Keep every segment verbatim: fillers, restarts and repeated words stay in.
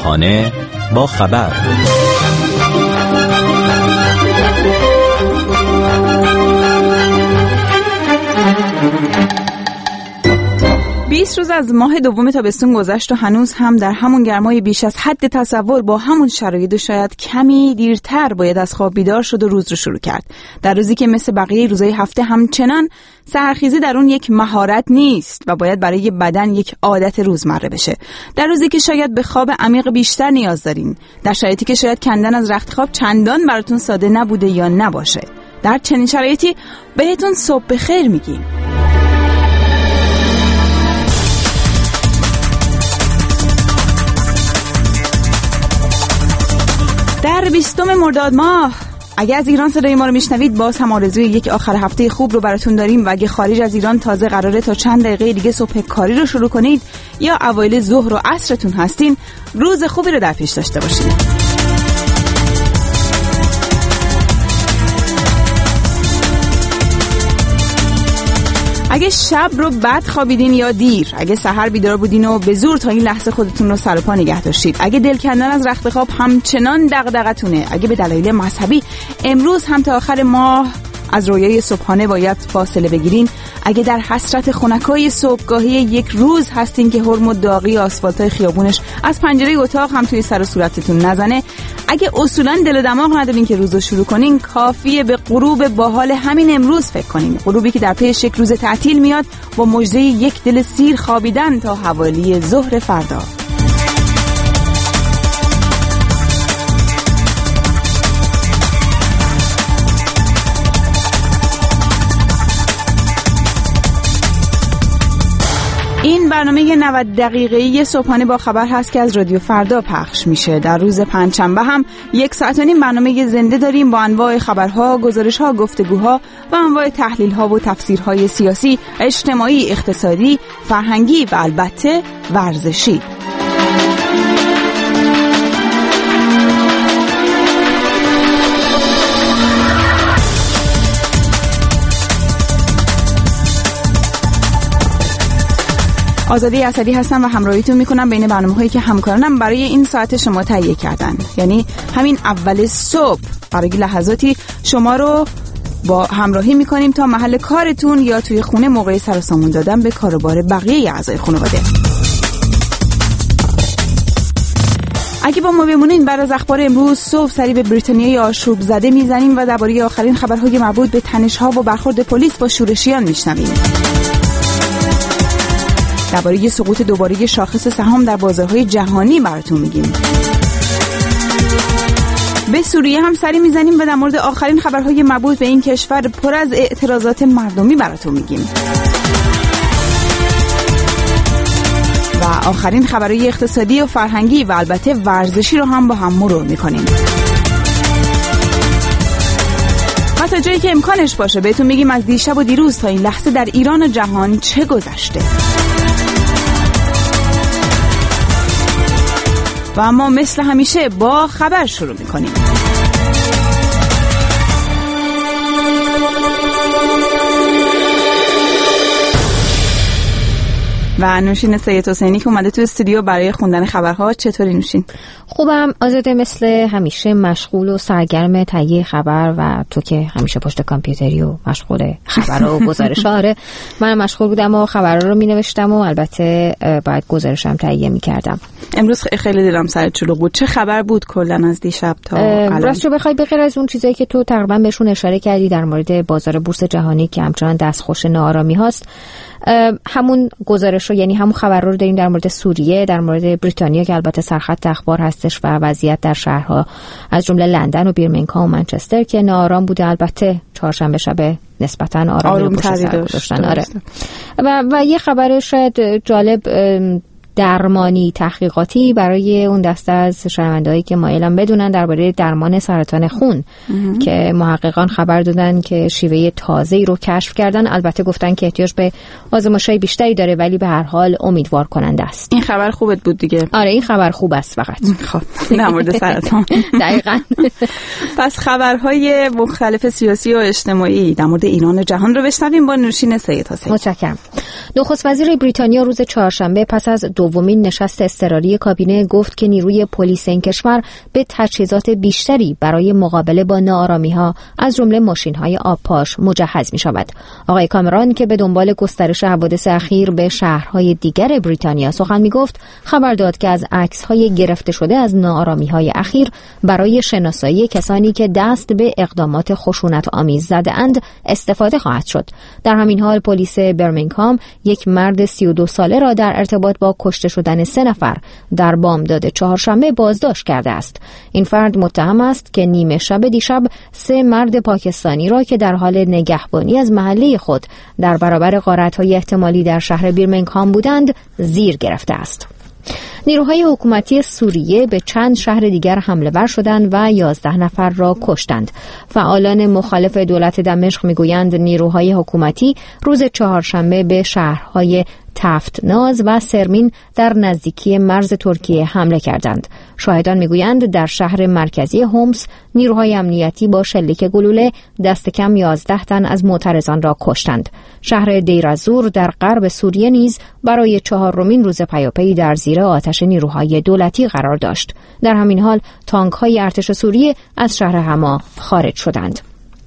صبحانه با خبر. بیست روز از ماه دوم تابستون گذشت و هنوز هم در همون گرمای بیش از حد تصور با همون شرایط و شاید کمی دیرتر باید از خواب بیدار شد و روز رو شروع کرد. در روزی که مثل بقیه روزهای هفته همچنان سحرخیزی در اون یک مهارت نیست و باید برای بدن یک عادت روزمره بشه. در روزی که شاید به خواب عمیق بیشتر نیاز دارین. در شرایطی که شاید کندن از رخت خواب چندان براتون ساده نبوده یا نباشه. در چنین شرایطی بهتون صبح بخیر میگیم. در بیستم مرداد ماه اگه از ایران صدای ما رو میشنوید باز هم آرزوی یک آخر هفته خوب رو براتون داریم و اگه خارج از ایران تازه قراره تا چند دقیقه دیگه صبح کاری رو شروع کنید یا اوایل ظهر و عصرتون هستین، روز خوبی رو در پیش داشته باشید. اگه شب رو بد خوابیدین یا دیر، اگه سحر بیدار بودین و به زور تا این لحظه خودتون رو سر و پا نگه داشتید، اگه دل کندن از رخت خواب همچنان دغدغتونه، اگه به دلایل مذهبی امروز هم تا آخر ماه از رویای صبحانه باید فاصله بگیرین، اگه در حسرت خنکای صبحگاهی یک روز هستین که هرم و داغی آسفالتای خیابونش از پنجره اتاق هم توی سر و صورتتون نزنه، اگه اصولاً دل و دماغ ندارین که روزو شروع کنین، کافیه به غروب باحال همین امروز فکر کنین. غروبی که در پیش یک روز تعطیل میاد با مژده یک دل سیر خوابیدن تا حوالی ظهر فردا. این برنامه نود دقیقه‌ای صبحانه با خبر هست که از رادیو فردا پخش میشه. در روز پنجشنبه هم یک ساعت و نیم برنامه زنده داریم با انواع خبرها، گزارش‌ها، گفتگوها و انواع تحلیل‌ها و تفسیرهای سیاسی، اجتماعی، اقتصادی، فرهنگی و البته ورزشی. آزادی اسدی هستم و همراهیتون میکنم بین برنامه‌هایی که همکارانم برای این ساعت شما تهیه کردن. یعنی همین اول صبح برای لحظاتی شما رو با همراهی میکنیم تا محل کارتون یا توی خونه موقع سر و سامون دادن به کار و بار بقیه اعضای خانواده. اگه با ما بمونین بعد از اخبار امروز صبح سری به بریتانیای آشوب زده میزنیم و درباره آخرین خبرهای مربوط به تنش‌ها و برخورد پلیس با شورشیان میشنویم. درباره سقوط دوباره شاخص سهام در بازارهای جهانی براتون میگیم. به سوریه هم سری میزنیم و در مورد آخرین خبرهای مربوط به این کشور پر از اعتراضات مردمی براتون میگیم. و آخرین خبرهای اقتصادی و فرهنگی و البته ورزشی رو هم با هم مرور میکنیم. و تا جایی که امکانش باشه بهتون میگیم از دیشب و دیروز تا این لحظه در ایران و جهان چه گذشته. و اما مثل همیشه با خبر شروع میکنیم. و نوشین سید حسینی که اومده تو استودیو برای خوندن خبرها. چطوری نوشین؟ خوبم آزاده، مثل همیشه مشغول و سرگرم تهیه خبر و تو که همیشه پشت کامپیوتری و مشغول خبر و گزارش. آره من مشغول بودم و خبرها رو می نوشتم و البته باید گزارشم تهیه می کردم. امروز خیلی دلم سرت شلوغ بود. چه خبر بود کلن از دیشب تا الان؟ راستش بخوای به غیر از اون چیزایی که تو تقریبا بهشون اشاره کردی در مورد بازار بورس جهانی که همچنان دستخوش ناآرامی هاست، همون گزارش رو یعنی همون خبر رو داریم در مورد سوریه، در مورد بریتانیا که البته سرخط اخبار هستش و وضعیت در شهرها از جمله لندن و بیرمنگهام و منچستر که ناآرام بوده. البته چهارشنبه شب نسبتاً آرامی رو پشت سر گذاشتن. آره. و و یه خبر شاید جالب درمانی تحقیقاتی برای اون دسته از شنونده‌هایی که مایلن بدونن درباره درمان سرطان خون امه. که محققان خبر دادن که شیوه تازه‌ای رو کشف کردن. البته گفتن که احتیاج به آزمایش‌های بیشتری داره ولی به هر حال امیدوار کننده است. این خبر خوبت بود دیگه. آره این خبر خوب است فقط. خب در مورد سرطان. دقیقاً. پس خبرهای مختلف سیاسی و اجتماعی در مورد ایران و جهان رو بشنویم با نوشین سید حسینی. متشکرم. نخست وزیر بریتانیا روز چهارشنبه پس از دو دومین نشست اضطراری کابینه گفت که نیروی پلیس این کشور به تجهیزات بیشتری برای مقابله با ناآرامی‌ها از جمله ماشین‌های آبپاش مجهز می‌شود. آقای کامران که به دنبال گسترش حوادث اخیر به شهرهای دیگر بریتانیا سخن می‌گفت، خبر داد که از عکس‌های گرفته شده از ناآرامی‌های اخیر برای شناسایی کسانی که دست به اقدامات خشونت‌آمیز زده‌اند استفاده خواهد شد. در همین حال پلیس برمینگهام یک مرد سی و دو ساله را در ارتباط با کشته شدن سه نفر در بامداد چهارشنبه بازداشت کرده است. این فرد متهم است که نیمه شب دیشب سه مرد پاکستانی را که در حال نگهبانی از محله خود در برابر غارت‌های احتمالی در شهر برمینگهام بودند زیر گرفته است. نیروهای حکومتی سوریه به چند شهر دیگر حمله ور شدند و یازده نفر را کشتند. فعالان مخالف دولت دمشق میگویند نیروهای حکومتی روز چهارشنبه به شهرهای تفتناز و سرمین در نزدیکی مرز ترکیه حمله کردند. شاهدان میگویند در شهر مرکزی هومس نیروهای امنیتی با شلیک گلوله دست کم یازده تن از معترضان را کشتند. شهر دیر از-زور در غرب سوریه نیز برای چهارمین روز پیاپی در زیر آتش نیروهای دولتی قرار داشت. در همین حال تانک‌های ارتش سوریه از شهر حما خارج شدند.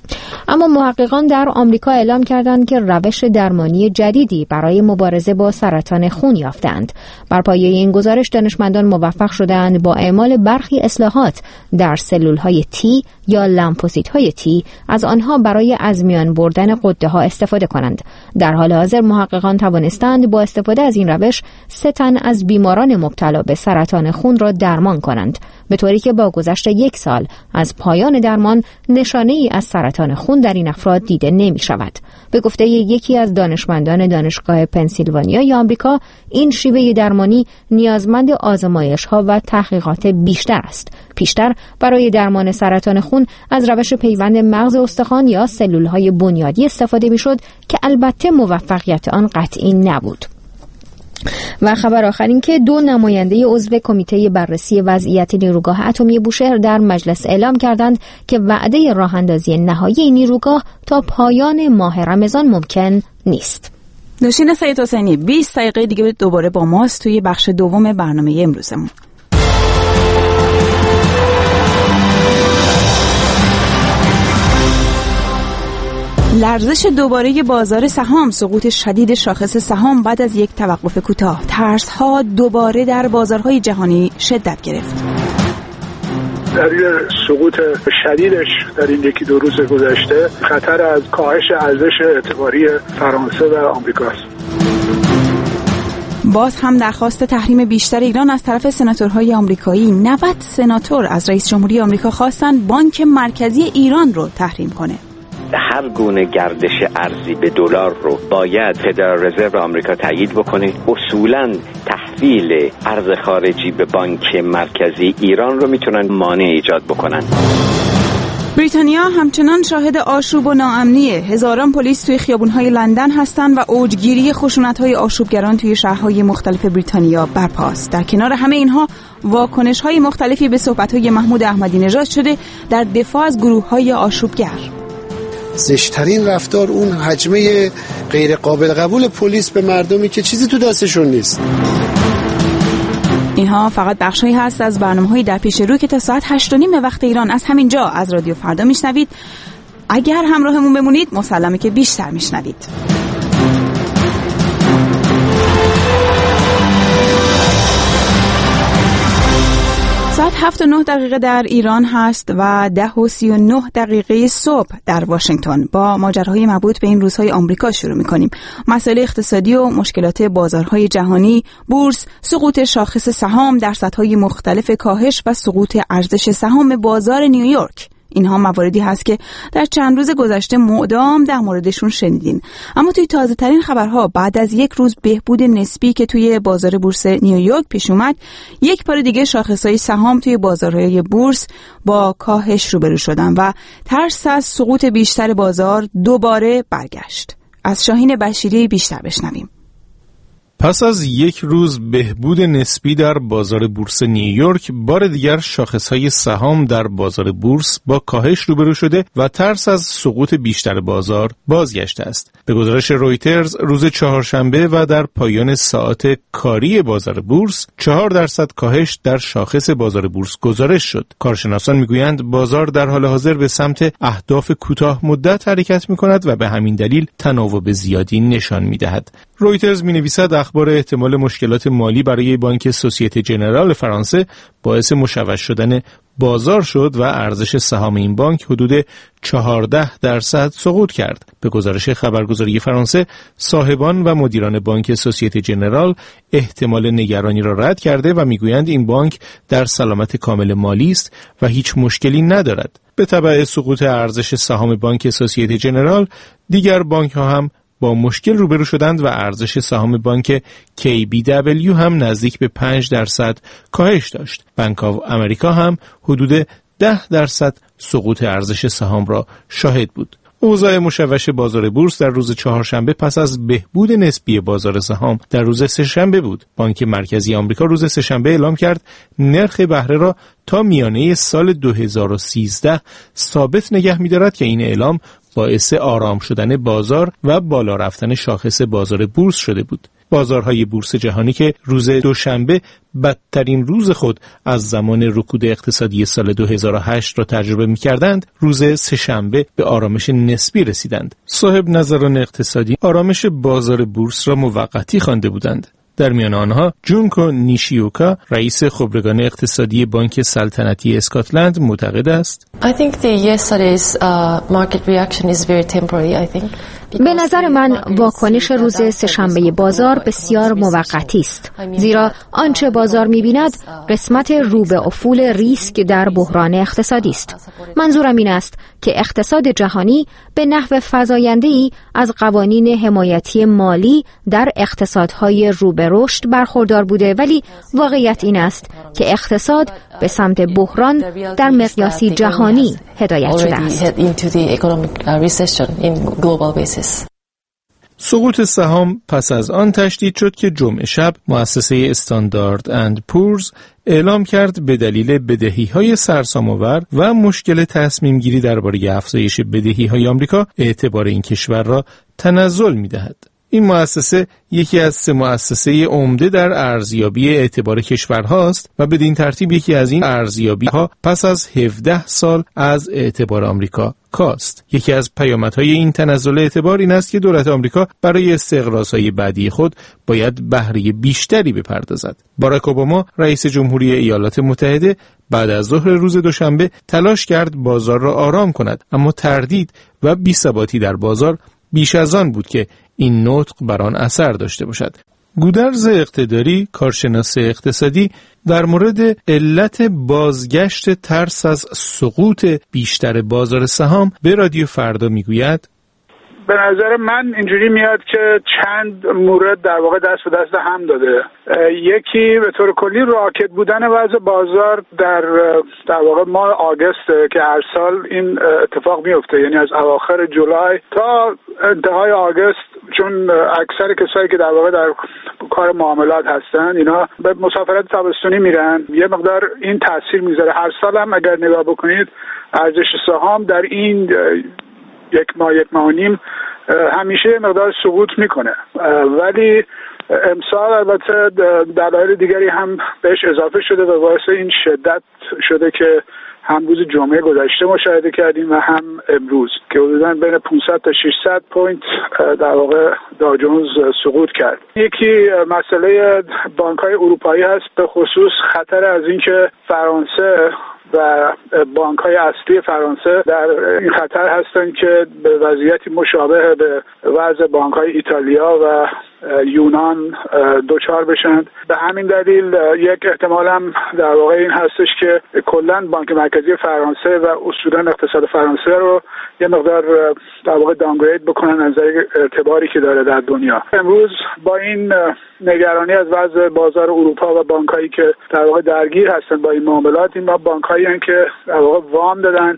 اما محققان در آمریکا اعلام کردند که روش درمانی جدیدی برای مبارزه با سرطان خون یافتند. بر پایه این گزارش دانشمندان موفق شدند با اعمال برخی اصلاحات در سلول‌های تی یا لمفوسیت‌های تی از آنها برای از میان بردن غده‌ها استفاده کنند. در حال حاضر محققان توانستند با استفاده از این روش سه تن از بیماران مبتلا به سرطان خون را درمان کنند، به طوری که با گذشت یک سال از پایان درمان نشانه‌ای از سرطان خون در این افراد دیده نمی شود. به گفته یکی از دانشمندان دانشگاه پنسیلوانیای آمریکا، این شیوه درمانی نیازمند آزمایش‌ها و تحقیقات بیشتر است. پیشتر برای درمان سرطان خون از روش پیوند مغز استخوان یا سلول‌های بنیادی استفاده می‌شد که البته موفقیت آن قطعی نبود. و خبر آخر این که دو نماینده عضو کمیته بررسی وضعیت نیروگاه اتمی بوشهر در مجلس اعلام کردند که وعده راه‌اندازی نهایی این نیروگاه تا پایان ماه رمضان ممکن نیست. نوشین سید حسینی، بیست دقیقه دیگه دوباره با ماست توی بخش دوم برنامه امروزمون. لرزش دوباره بازار سهام، سقوط شدید شاخص سهام بعد از یک توقف کوتاه، ترس‌ها دوباره در بازارهای جهانی شدت گرفت. دلیل سقوط شدیدش در این یکی دو روز گذشته خطر از کاهش ارزش اعتباری فرانسه و آمریکاست. باز هم درخواست تحریم بیشتر ایران از طرف سناتورهای آمریکایی. نود سناتور از رئیس جمهوری آمریکا خواستند بانک مرکزی ایران رو تحریم کنه. هر گونه گردش ارزی به دلار رو باید فدرال رزرو آمریکا تایید بکنه. اصولاً تحویل ارز خارجی به بانک مرکزی ایران رو میتونن مانع ایجاد بکنن. بریتانیا همچنان شاهد آشوب و ناامنیه. هزاران پلیس توی خیابون‌های لندن هستن و اوجگیری خشونت‌های آشوبگران توی شهرهای مختلف بریتانیا برپاست. در کنار همه اینها واکنش‌های مختلفی به صحبت‌های محمود احمدی نژاد شده در دفاع از گروه‌های آشوبگر. زشترین رفتار اون حجمه غیر قابل قبول پلیس به مردمی که چیزی تو دستشون نیست. اینها فقط بخشی هست از برنامه‌های در پیش رو که تا ساعت هشت و نیم وقت ایران از همین جا از رادیو فردا میشنوید. اگر همراهمون بمونید مسلمه که بیشتر میشنوید. ساعت هفت و نه دقیقه در ایران هست و ده و سی و نه دقیقه صبح در واشنگتن. با ماجراهای مربوط به این روزهای آمریکا شروع می‌کنیم. مسائل اقتصادی و مشکلات بازارهای جهانی، بورس، سقوط شاخص سهام، درصدهای مختلف کاهش و سقوط ارزش سهام بازار نیویورک. اینها مواردی هست که در چند روز گذشته مدام در موردشون شنیدین. اما توی تازه ترین خبرها بعد از یک روز بهبود نسبی که توی بازار بورس نیویورک پیش اومد، یک بار دیگه شاخصهای سهام توی بازارهای بورس با کاهش روبرو شدن و ترس از سقوط بیشتر بازار دوباره برگشت. از شاهین بشیری بیشتر بشنویم. پس از یک روز بهبود نسبی در بازار بورس نیویورک، بار دیگر شاخص‌های سهام در بازار بورس با کاهش روبرو شده و ترس از سقوط بیشتر بازار بازگشته است. به گزارش رویترز روز چهارشنبه و در پایان ساعات کاری بازار بورس، چهار درصد کاهش در شاخص بازار بورس گزارش شد. کارشناسان میگویند بازار در حال حاضر به سمت اهداف کوتاه مدت حرکت می‌کند و به همین دلیل تناوب زیادی نشان می‌دهد. رویترز می‌نویسد اخبار احتمال مشکلات مالی برای بانک سوسیته ژنرال فرانسه باعث مشوش شدن بازار شد و ارزش سهام این بانک حدود چهارده درصد سقوط کرد. به گزارش خبرگزاری فرانسه، صاحبان و مدیران بانک سوسیته ژنرال احتمال نگرانی را رد کرده و میگویند این بانک در سلامت کامل مالی است و هیچ مشکلی ندارد. به تبع سقوط ارزش سهام بانک سوسیته ژنرال، دیگر بانک ها هم با مشکل روبرو شدند و ارزش سهام بانک کی بی دبلیو هم نزدیک به پنج درصد کاهش داشت. بانک آف امریکا هم حدود ده درصد سقوط ارزش سهام را شاهد بود. اوضاع مشوش بازار بورس در روز چهارشنبه پس از بهبود نسبی بازار سهام در روز سه‌شنبه بود. بانک مرکزی آمریکا روز سه‌شنبه اعلام کرد نرخ بهره را تا میانه سال دو هزار و سیزده ثابت نگه می‌دارد که این اعلام باعث آرام شدن بازار و بالا رفتن شاخص بازار بورس شده بود. بازارهای بورس جهانی که روز دوشنبه بدترین روز خود از زمان رکود اقتصادی سال دو هزار و هشت را تجربه می‌کردند، روز سه‌شنبه به آرامش نسبی رسیدند. صاحب نظران اقتصادی آرامش بازار بورس را موقتی خوانده بودند. در میان آنها جونکو نیشیوکا، رئیس خبرگان اقتصادی بانک سلطنتی اسکاتلند، معتقد است I think the yesterday's uh, market reaction is very temporary. I think به نظر من واکنش روز سه‌شنبه بازار بسیار موقتی است، زیرا آنچه بازار می‌بیند قسمت رو به افول ریسک در بحران اقتصادی است. منظورم این است که اقتصاد جهانی به نحو فزاینده‌ای از قوانین حمایتی مالی در اقتصادهای رو به رشد برخوردار بوده، ولی واقعیت این است که اقتصاد به سمت بحران در مقیاسی جهانی هدایت شده است. سقوط سهام پس از آن تشدید شد که جمعه شب مؤسسه استاندارد اند پورز اعلام کرد به دلیل بدهی‌های سرسام‌آور و مشکل تصمیم گیری درباره افزایش بدهی‌های آمریکا اعتبار این کشور را تنزل می‌دهد. این مؤسسه یکی از سه مؤسسه عمده در ارزیابی اعتبار کشورهاست و بدین ترتیب یکی از این ارزیابی‌ها پس از هفده سال از اعتبار آمریکا کاست. یکی از پیامدهای این تنزل اعتبار این است که دولت آمریکا برای استقراض‌های بعدی خود باید بهره بیشتری بپردازد. باراک اوباما، رئیس جمهوری ایالات متحده، بعد از ظهر روز دوشنبه تلاش کرد بازار را آرام کند، اما تردید و بی‌ثباتی در بازار بیش از آن بود که این نطق بر آن اثر داشته باشد. گودرز اقتداری، کارشناس اقتصادی، در مورد علت بازگشت ترس از سقوط بیشتر بازار سهام به رادیو فردا میگوید: به نظر من اینجوری میاد که چند مورد در واقع دست به دست هم داده. یکی به طور کلی راکد بودن وضع بازار در در واقع ماه آگوست که هر سال این اتفاق میفته، یعنی از اواخر جولای تا انتهای آگوست، چون اکثر کسایی که در واقع در کار معاملات هستن اینا به مسافرت تابستونی میرن، یه مقدار این تاثیر میذاره. هر سال هم اگر نگاه بکنید ارزش سهام در این یک ماه یک ماه و نیم همیشه مقدار سقوط میکنه، ولی امسال البته دلایل دیگری هم بهش اضافه شده و باعث این شدت شده که هم روز جمعه گذشته مشاهده کردیم و هم امروز که حدوداً بین پانصد تا ششصد پوینت در واقع داو جونز سقوط کرد. یکی مسئله بانک‌های اروپایی هست، به خصوص خطر از اینکه فرانسه و بانک‌های اصلی فرانسه در این خطر هستند که به وضعیتی مشابه به وضع بانک‌های ایتالیا و یونان دوچار بشن. به همین دلیل یک احتمال هم در واقع این هستش که کلاً بانک مرکزی فرانسه و اصولاً اقتصاد فرانسه رو یه مقدار در واقع داونگرید بکنن از نظر اعتباری که داره در دنیا. امروز با این نگرانی از وضع بازار اروپا و بانکایی که در واقع درگیر هستن با این معاملات، این بانکایی هستند که در واقع وام دادن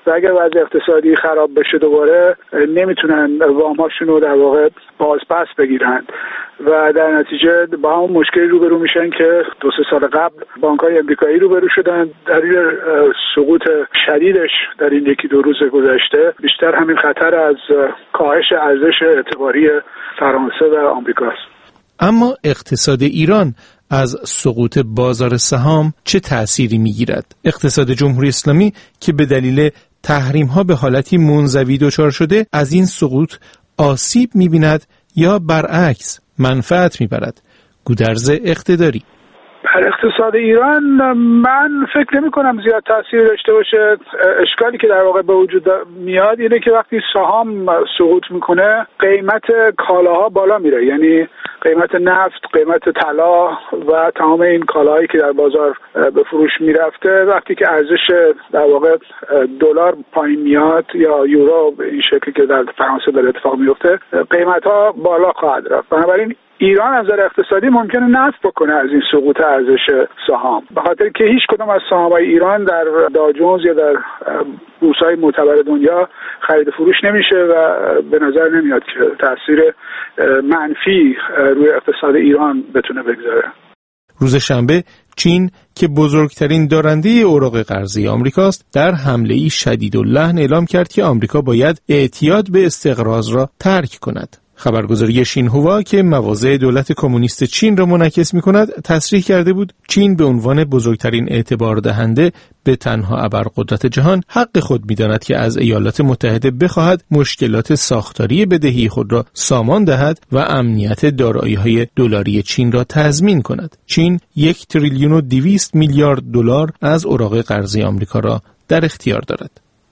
و اگر وضع اقتصادی خراب بشه دوباره نمیتونن وام‌هاشون رو در واقع باز پس بگیرن و در نتیجه با همون مشکلی روبرو میشن که دو سه سال قبل بانک‌های آمریکایی روبرو شدن. دلیل سقوط شدیدش در این یکی دو روز گذشته بیشتر همین خطر از کاهش ارزش اعتباری فرانسه و آمریکاست. اما اقتصاد ایران از سقوط بازار سهام چه تأثیری میگیرد؟ اقتصاد جمهوری اسلامی که به دلیل تحریم ها به حالتی منزوی دچار شده از این سقوط آسیب می‌بیند یا برعکس منفعت می‌برد؟ گودرز اقتداری. بر اقتصاد ایران من فکر نمی کنم زیاد تاثیر داشته باشه. اشکالی که در واقع به وجود میاد اینه که وقتی سهام سقوط میکنه قیمت کالاها بالا میره، یعنی قیمت نفت، قیمت طلا و تمام این کالاهایی که در بازار به فروش میرفته وقتی که ارزش در واقع دلار پایین میاد یا یورو به این شکلی که در فرانسه داره اتفاق میفته قیمت ها بالا خواهد رفت. بنابراین ایران از نظر اقتصادی ممکنه نفع بکنه از این سقوط ارزش سهام، به خاطر که هیچ کدام از سهام‌های ایران در داو جونز یا در بورس‌های معتبر دنیا خرید فروش نمیشه و به نظر نمیاد که تاثیر منفی روی اقتصاد ایران بتونه بگذاره. روز شنبه چین که بزرگترین دارنده اوراق قرضه آمریکاست در حمله‌ای شدیداللحن اعلام کرد که آمریکا باید اعتیاد به استقراض را ترک کند. خبرگزاری شینهوا که مواضع دولت کمونیست چین را منعکس می‌کند تصریح کرده بود چین به عنوان بزرگترین اعتبار دهنده به تنها ابرقدرت جهان حق خود می‌داند که از ایالات متحده بخواهد مشکلات ساختاری بدهی خود را سامان دهد و امنیت دارایی‌های دلاری چین را تضمین کند. چین یک تریلیون و دویست میلیارد دلار از اوراق قرضه آمریکا را در اختیار دارد.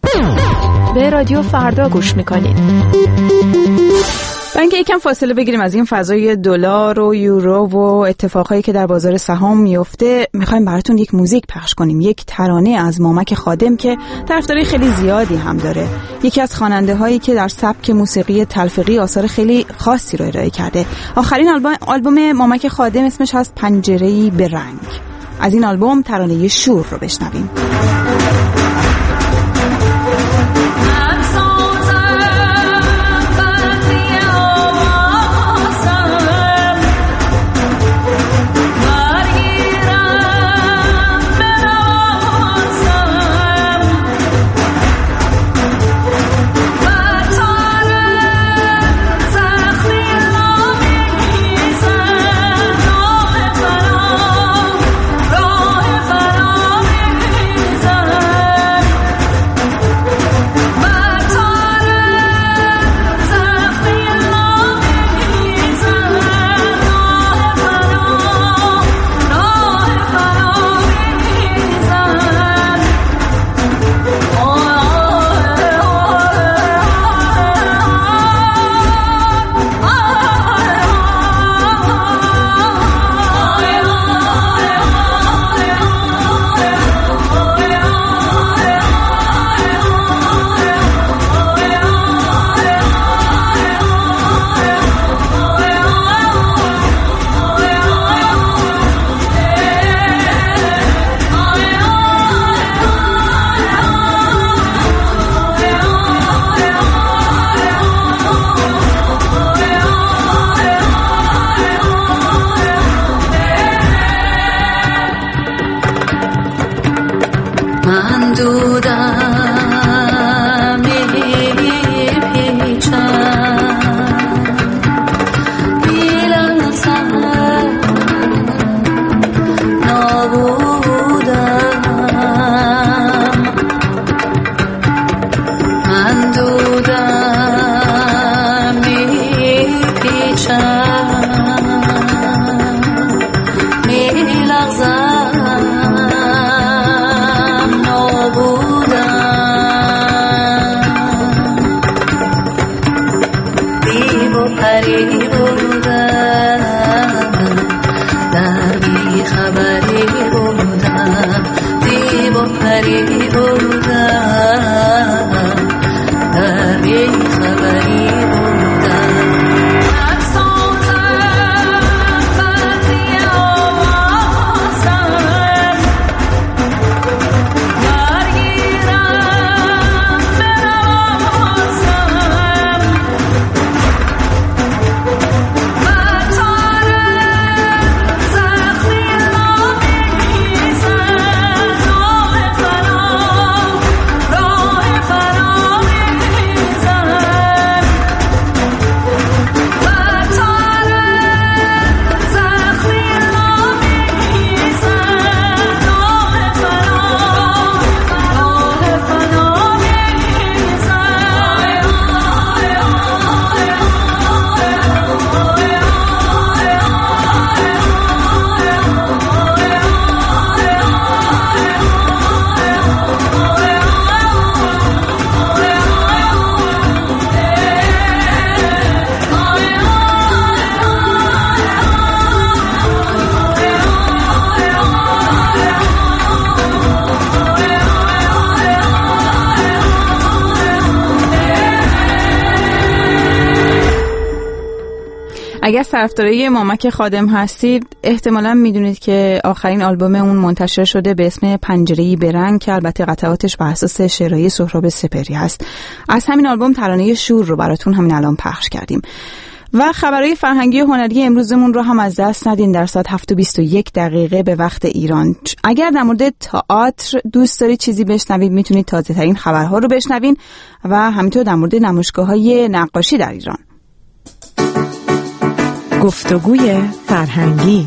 به رادیو فردا گوش می‌کنید. برای اینکه یکم فاصله بگیریم از این فضای دلار و یورو و اتفاقایی که در بازار سهام میفته، میخوایم براتون یک موزیک پخش کنیم، یک ترانه از مامک خادم که طرفدارای خیلی زیادی هم داره. یکی از خواننده هایی که در سبک موسیقی تلفیقی آثار خیلی خاصی رو ارائه کرده. آخرین آلبوم آلبوم مامک خادم اسمش هست پنجره‌ای به رنگ. از این آلبوم ترانه شور رو بشنویم. Rah اگر طرفدارای مامک خادم هستید احتمالاً میدونید که آخرین آلبوم اون منتشر شده به اسم پنجره‌ای به رنگ که البته قطعاتش بر اساس شعرهای سهراب سپهری هست. از همین آلبوم ترانه شور رو براتون همین الان پخش کردیم. و خبرهای فرهنگی و هنری امروزمون رو هم از دست ندین. در ساعت هفت و بیست و یک دقیقه به وقت ایران. اگر در مورد تئاتر دوست دارید چیزی بشنوید میتونید تازه ترین خبرها رو بشنوین و همینطور در مورد نمایشگاه‌های نقاشی در ایران. گفتگوی فرهنگی.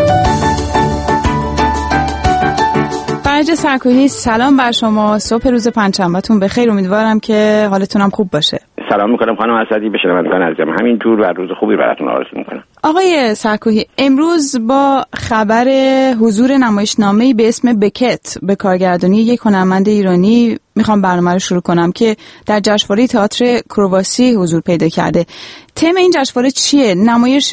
فرج سرکوهی، سلام بر شما. صبح روز پنجشنبهتون بخیر. امیدوارم که حالتون هم خوب باشه. سلام میکنم خانم اسدی، به شنوندگان عزیزم همینجور و روز خوبی براتون آرزو میکنم. آقای سرکوهی، امروز با خبر حضور نمایشنامه‌ای به اسم بکت به کارگردانی یک هنرمند ایرانی میخوام برنامه رو شروع کنم که در جشنواره تئاتر کرواسی حضور پیدا کرده. تم این جشنواره چیه؟ نمایش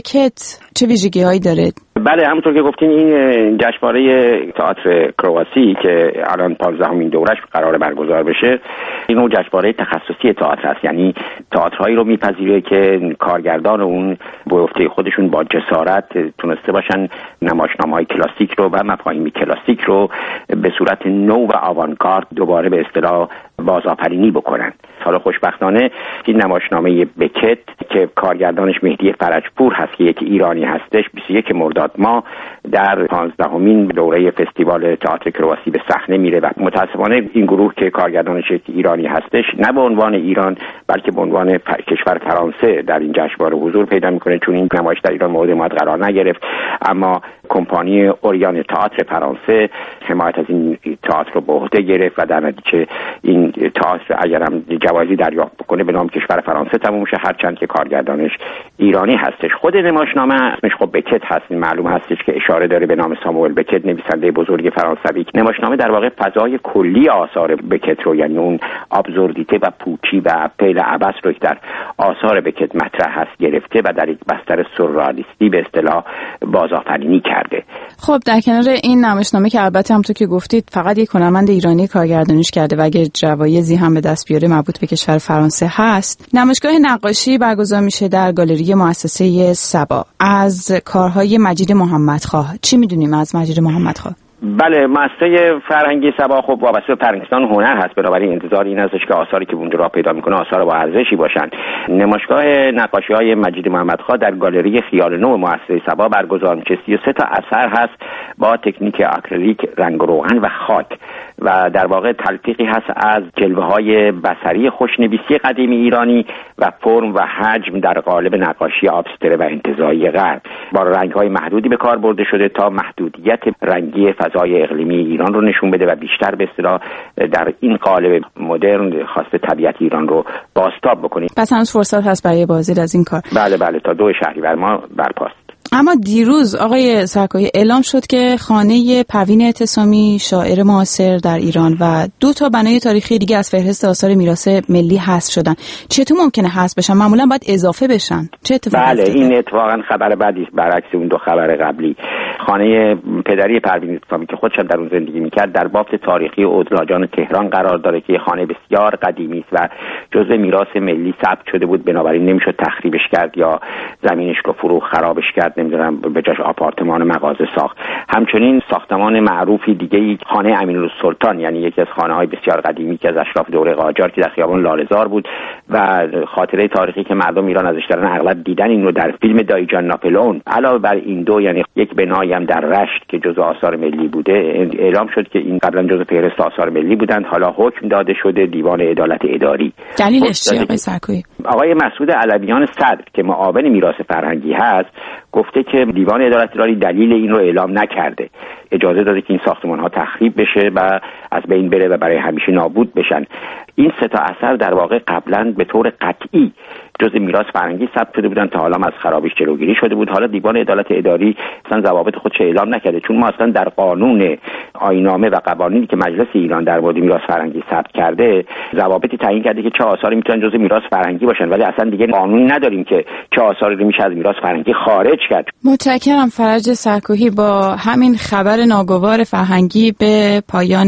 بکت چه ویژگی‌هایی داره؟ بله، همونطور که گفتین این جشنواره تئاتر کرواسی که الان پانزدهمین دورش قرار برگزار بشه، این نوع جشنواره تخصصی تئاتر است. یعنی تئاترهایی رو میپذیره که کارگردان اون به گفته خودشون با جسارت تونسته باشن نمایشنامه‌های کلاسیک رو و مفاهیم کلاسیک رو به صورت نو و آوانگارد دوباره به اصطلاح بازآفرینی بکنن. حالا خوشبختانه این نمایشنامه بکت که کارگردانش مهدی فرجپور هست که یک ایرانی هستش، بیست و یک مرداد ماه در پانزدهمین دوره فستیوال تئاتر کرواسی به صحنه میره و متاسفانه این گروه که کارگردانش یک ایرانی هستش نه به عنوان ایران بلکه به عنوان کشور فرانسه در این جشنواره حضور پیدا میکنه، چون این نمایش در ایران مورد حمایت قرار نگرفت. اما کمپانی اوریان تئاتر فرانسه حمایت از این تئاتر رو به عهده گرفت و در نتیجه این تئاتر اگرم جوایزی دریافت بکنه به نام کشور فرانسه تموم شه، هرچند که کارگردانش ایرانی هستش. خود نمایشنامه اسمش خب بکت هست، معلوم هستش که اشاره داره به نام ساموئل بکت، نویسنده بزرگ فرانسوی. نمایشنامه در واقع فضای کلی آثار بکت رو، یعنی اون ابزوردیته و پوچی و پیل عبث رو که در آثار بکت مطرح هست گرفته و در یک بستر سورئالیستی به اصطلاح بازآفرینی کرده. خب در کنار این نمایشنامه که البته همونطور که گفتید فقط یک هنرمند ایرانی کارگردانیش کرده و اگه جوایزی هم به دست بیاره مربوط به کشور فرانسه هست، نمایشگاه نقاشی برگزار میشه در گالری مؤسسه سبا از کارهای مجید محمدخواه. چی میدونیم از مجید محمدخواه؟ بله، مؤسسه فرهنگی سبا خب وابسته به فرهنگستان هنر هست، بنابراین انتظار این ازش که آثاری که اونجا را پیدا میکنه آثار با ارزشی باشن. نمایشگاه نقاشی‌های مجید محمدخواه در گالری خیال نو مؤسسه سبا برگزار میشه. سی و سه تا اثر هست با تکنیک آکریلیک، رنگ روغن و خاک و در واقع تلفیقی هست از جلوه‌های بصری خوشنویسی قدیمی ایرانی و فرم و حجم در قالب نقاشی ابستره و انتزاعی غرب با رنگ‌های محدودی به کار برده شده تا محدودیت رنگی فضای اقلیمی ایران رو نشون بده و بیشتر به اصطلاح در این قالب مدرن خواسته طبیعت ایران رو بازتاب بکنیم. پس هنوز فرصت هست برای بازدید از این کار. بله بله، تا دو شهریور ما برپاست. اما دیروز آقای سرکوهی اعلام شد که خانه پروین اعتصامی شاعر معاصر در ایران و دو تا بنای تاریخی دیگه از فهرست آثار میراث ملی حذف شدن. چطور ممکنه حذف بشن؟ معمولا باید اضافه بشن. چه اتفاقی بله افتاده؟ این اتفاقا خبر بعدی برعکس اون دو خبر قبلی. خانه پدری پروین اعتصامی که خودش در اون زندگی میکرد در بافت تاریخی اودلاجان تهران قرار داره که خانه بسیار قدیمی است و جزء میراث ملی ثبت شده بود، بنابراین نمیشد تخریبش کرد یا زمینش رو فرو خرابش کرد، نمیدونم به جاش آپارتمان مغازه ساخت. همچنین ساختمان معروفی دیگه ای خانه امیرالسلطان، یعنی یکی از خانه‌های بسیار قدیمی که از اشراف دوره قاجار که در خیابان لاله‌زار بود و خاطره تاریخی که مردم ایران ازش دارن اغلب دیدن این رو در فیلم دایجان ناپلئون. علاوه بر این دو یعنی یک بنایی هم در رشت که جزء آثار ملی بوده اعلام شد که این قبلا جزء فهرست آثار ملی بودند، حالا حکم داده شده دیوان عدالت اداری. دلیلش چیه آقای سرکوهی؟ آقای مسعود علویان صدر که معاون میراث فرهنگی هست گفته که دیوان عدالت اداری دلیل این رو اعلام نکرده، اجازه داده که این ساختمان ها تخریب بشه و از بین بره و برای همیشه نابود بشن. این سه تا اثر در واقع قبلا به طور قطعی جزء میراث فرهنگی ثبت شده بودن تا حالا از خرابیش جلوگیری شده بود. حالا دیوان عدالت اداری اصلا ضوابط خودش اعلام نکرده، چون ما اصلا در قانون آیین‌نامه و قوانینی که مجلس ایران در مورد میراث فرهنگی ثبت کرده ضوابطی تعیین کرده که چه آثاری میتونن جزء میراث فرهنگی باشن، ولی اصلا دیگه قانونی نداریم که چه آثاری رو میشه از میراث فرهنگی خارج کرد. متشکرم فرج سرکوهی. با همین خبر ناگوار فرهنگی به پایان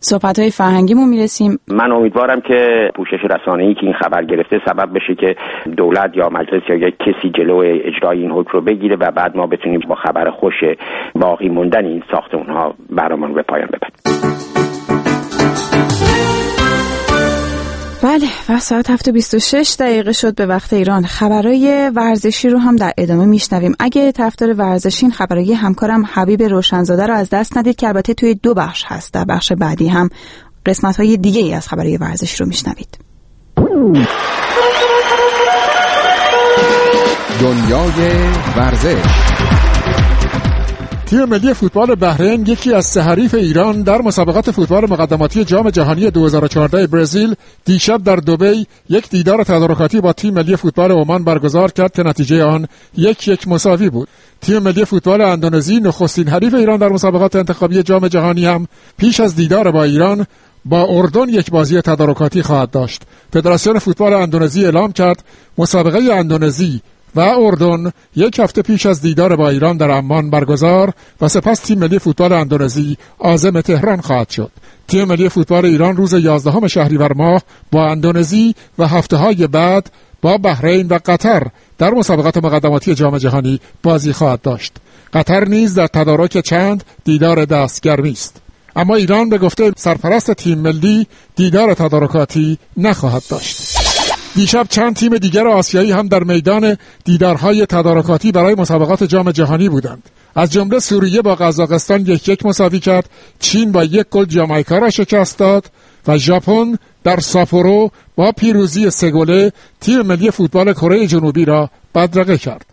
صحبت‌های فرهنگیمون میرسیم. من امیدوارم که پوشش رسانه‌ای که این خبر گرفته سبب بشه که دولت یا مجلس یا یک کسی جلو اجرای این حکم رو بگیره و بعد ما بتونیم با خبر خوش باقی موندن این ساختمان‌ها برنامه‌مون به پایان ببریم. بله و ساعت هفت و بیست و شش دقیقه شد به وقت ایران. خبرهای ورزشی رو هم در ادامه میشنویم. اگه طرفدار ورزشین خبرهای همکارم حبیب روشنزاده رو از دست ندید که البته توی دو بخش هست. در بخش بعدی هم قسمت‌های دیگه ای از خبرهای ورزشی رو میشنوید. دنیای ورزش. تیم ملی فوتبال بحرین یکی از سه حریف ایران در مسابقات فوتبال مقدماتی جام جهانی دو هزار و چهارده برزیل دیشب در دبی یک دیدار تدارکاتی با تیم ملی فوتبال عمان برگزار کرد که نتیجه آن یک یک مساوی بود. تیم ملی فوتبال اندونزی نخستین حریف ایران در مسابقات انتخابی جام جهانی هم پیش از دیدار با ایران با اردن یک بازی تدارکاتی خواهد داشت. فدراسیون فوتبال اندونزی اعلام کرد مسابقه اندونزی و اردن یک هفته پیش از دیدار با ایران در عمان برگزار و سپس تیم ملی فوتبال اندونزی عازم تهران خواهد شد. تیم ملی فوتبال ایران روز یازدهم شهریور ماه با اندونزی و هفته‌های بعد با بحرین و قطر در مسابقات مقدماتی جام جهانی بازی خواهد داشت. قطر نیز در تدارک چند دیدار دستگرمی است. اما ایران به گفته سرپرست تیم ملی دیدار تدارکاتی نخواهد داشت. دیشب چند تیم دیگر آسیایی هم در میدان دیدارهای تدارکاتی برای مسابقات جام جهانی بودند. از جمله سوریه با قزاقستان یک یک مساوی کرد، چین با یک گل جامائیکا را شکست داد و ژاپن در ساپورو با پیروزی سه گله تیم ملی فوتبال کره جنوبی را بدرقه کرد.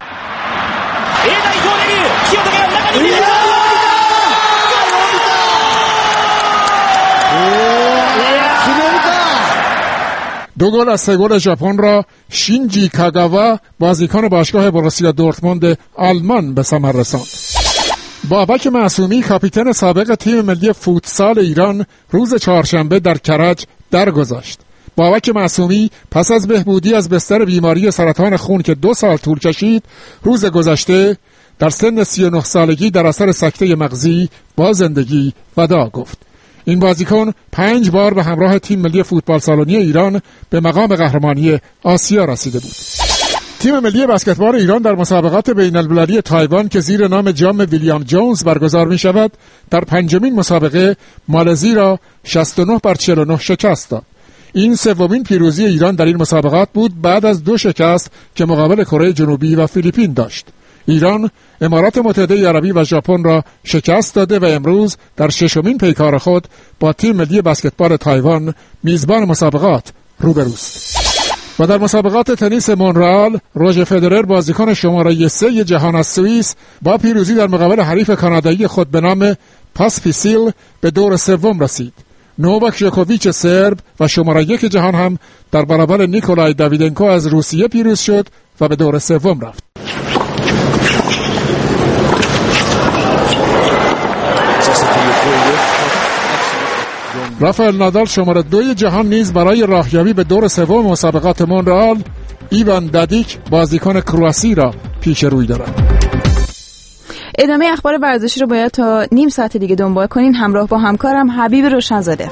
دو گل از سه گل ژاپن را شینجی کاگاوا بازیکن باشگاه بروسیا دورتموند آلمان به ثمر رساند. بابک معصومی کاپیتان سابق تیم ملی فوتسال ایران روز چهارشنبه در کرج درگذشت. بابک معصومی پس از بهبودی از بستر بیماری سرطان خون که دو سال طول کشید روز گذشته در سن سی و نه سالگی در اثر سکته مغزی با زندگی وداع گفت. این بازیکن پنج بار به همراه تیم ملی فوتبال سالنی ایران به مقام قهرمانی آسیا رسیده بود. تیم ملی بسکتبال ایران در مسابقات بین المللی تایوان که زیر نام جام ویلیام جونز برگزار می شود در پنجمین مسابقه مالزی را شصت و نه بر چهل و نه شکست داد. این سومین پیروزی ایران در این مسابقات بود بعد از دو شکست که مقابل کره جنوبی و فیلیپین داشت. ایران امارات متحده عربی و ژاپن را شکست داده و امروز در ششمین پیکار خود با تیم ملی بسکتبال تایوان میزبان مسابقات روبروست. و در مسابقات تنیس مونرال روژر فدرر بازیکن شماره سه جهان از سوئیس با پیروزی در مقابل حریف کانادایی خود به نام پاسپیسیل به دور سوم رسید. نوواک ژوکوویچ سرب و شماره یک جهان هم در برابر نیکولای داویدنکو از روسیه پیروز شد و به دور سوم رفت. رافائل نادال شماره دوی جهان نیز برای راهیابی به دور سوم مسابقات مونرال ایوان دادیک بازیکن کرواسی را پیش روی دارد. ادامه اخبار ورزشی رو باید تا نیم ساعت دیگه دنبال کنین همراه با همکارم حبیب روشنزاده.